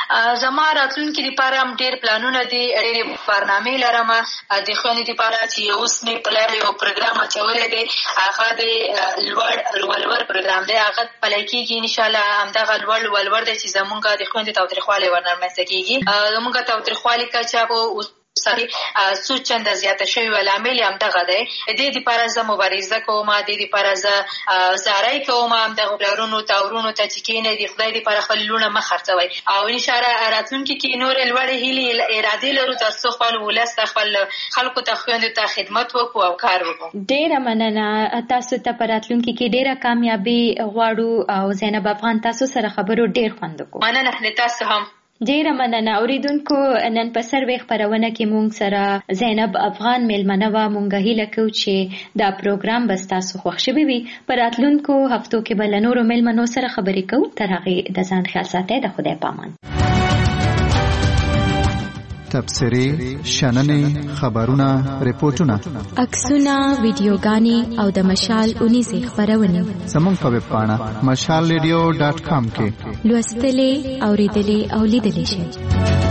زما راتلونکي لپاره هم ډېر پلانونه دي ډېرې برنامې لرم د خویندو لپاره چې اوس مې په لاره یو پروګرام اچولی دی هغه د لوړ ولور پروګرام دی هغه پلی کېږي انشاءالله همدغه لوړ ولور دی چې زمونږ د خویندو تاوتریخوالی ورنرمنځته کېږي. زمونږ تاوتریخوالي کچه به سړي څو چنده زیاته شوي وه لامل یې همدغه دی. د دې دپاره زه مبارزه کوم د دې دپاره زه زاری کوم همدغو پلرونو تاورونو ته چې کښېنئ د خدای دپاره خپل لوڼه مه خرڅوئ او انشاءالله راتلونکي کې نورې لوړې هیلې ارادې لرو تر څو خپل ولس ته خپل خلکو ته خویندو ته خدمت وکړو او کار وکړو. ډېره مننه. تاسو ته په راتلونکي کې ډېره کامیابي غواړو او زینب افغان تاسو سره خبرو ډېر خوند وکړو. مننه د تاسو هم. ډیره مننه. اوریدونکو نن په سروې خپرونه کې مونږ سره زینب افغان میلمنه وه. مونږ هیله کوو چې دا پروګرام به ستاسو خوښ شوی وي. په راتلونکو هفتو کې به له نورو میلمنو سره خبرې کوو. تر هغې د ځان خیال ساتئ. د خدای پامان. تبصرې شننې خبرونه ریپورتونه عکسونه ویډیوګانې او د مشال اونیزې خپرونې زموږ په ویب پاڼه مشال ریډیو ډاټ کام کې لوستلې اوریدلې او لیدلې شئ.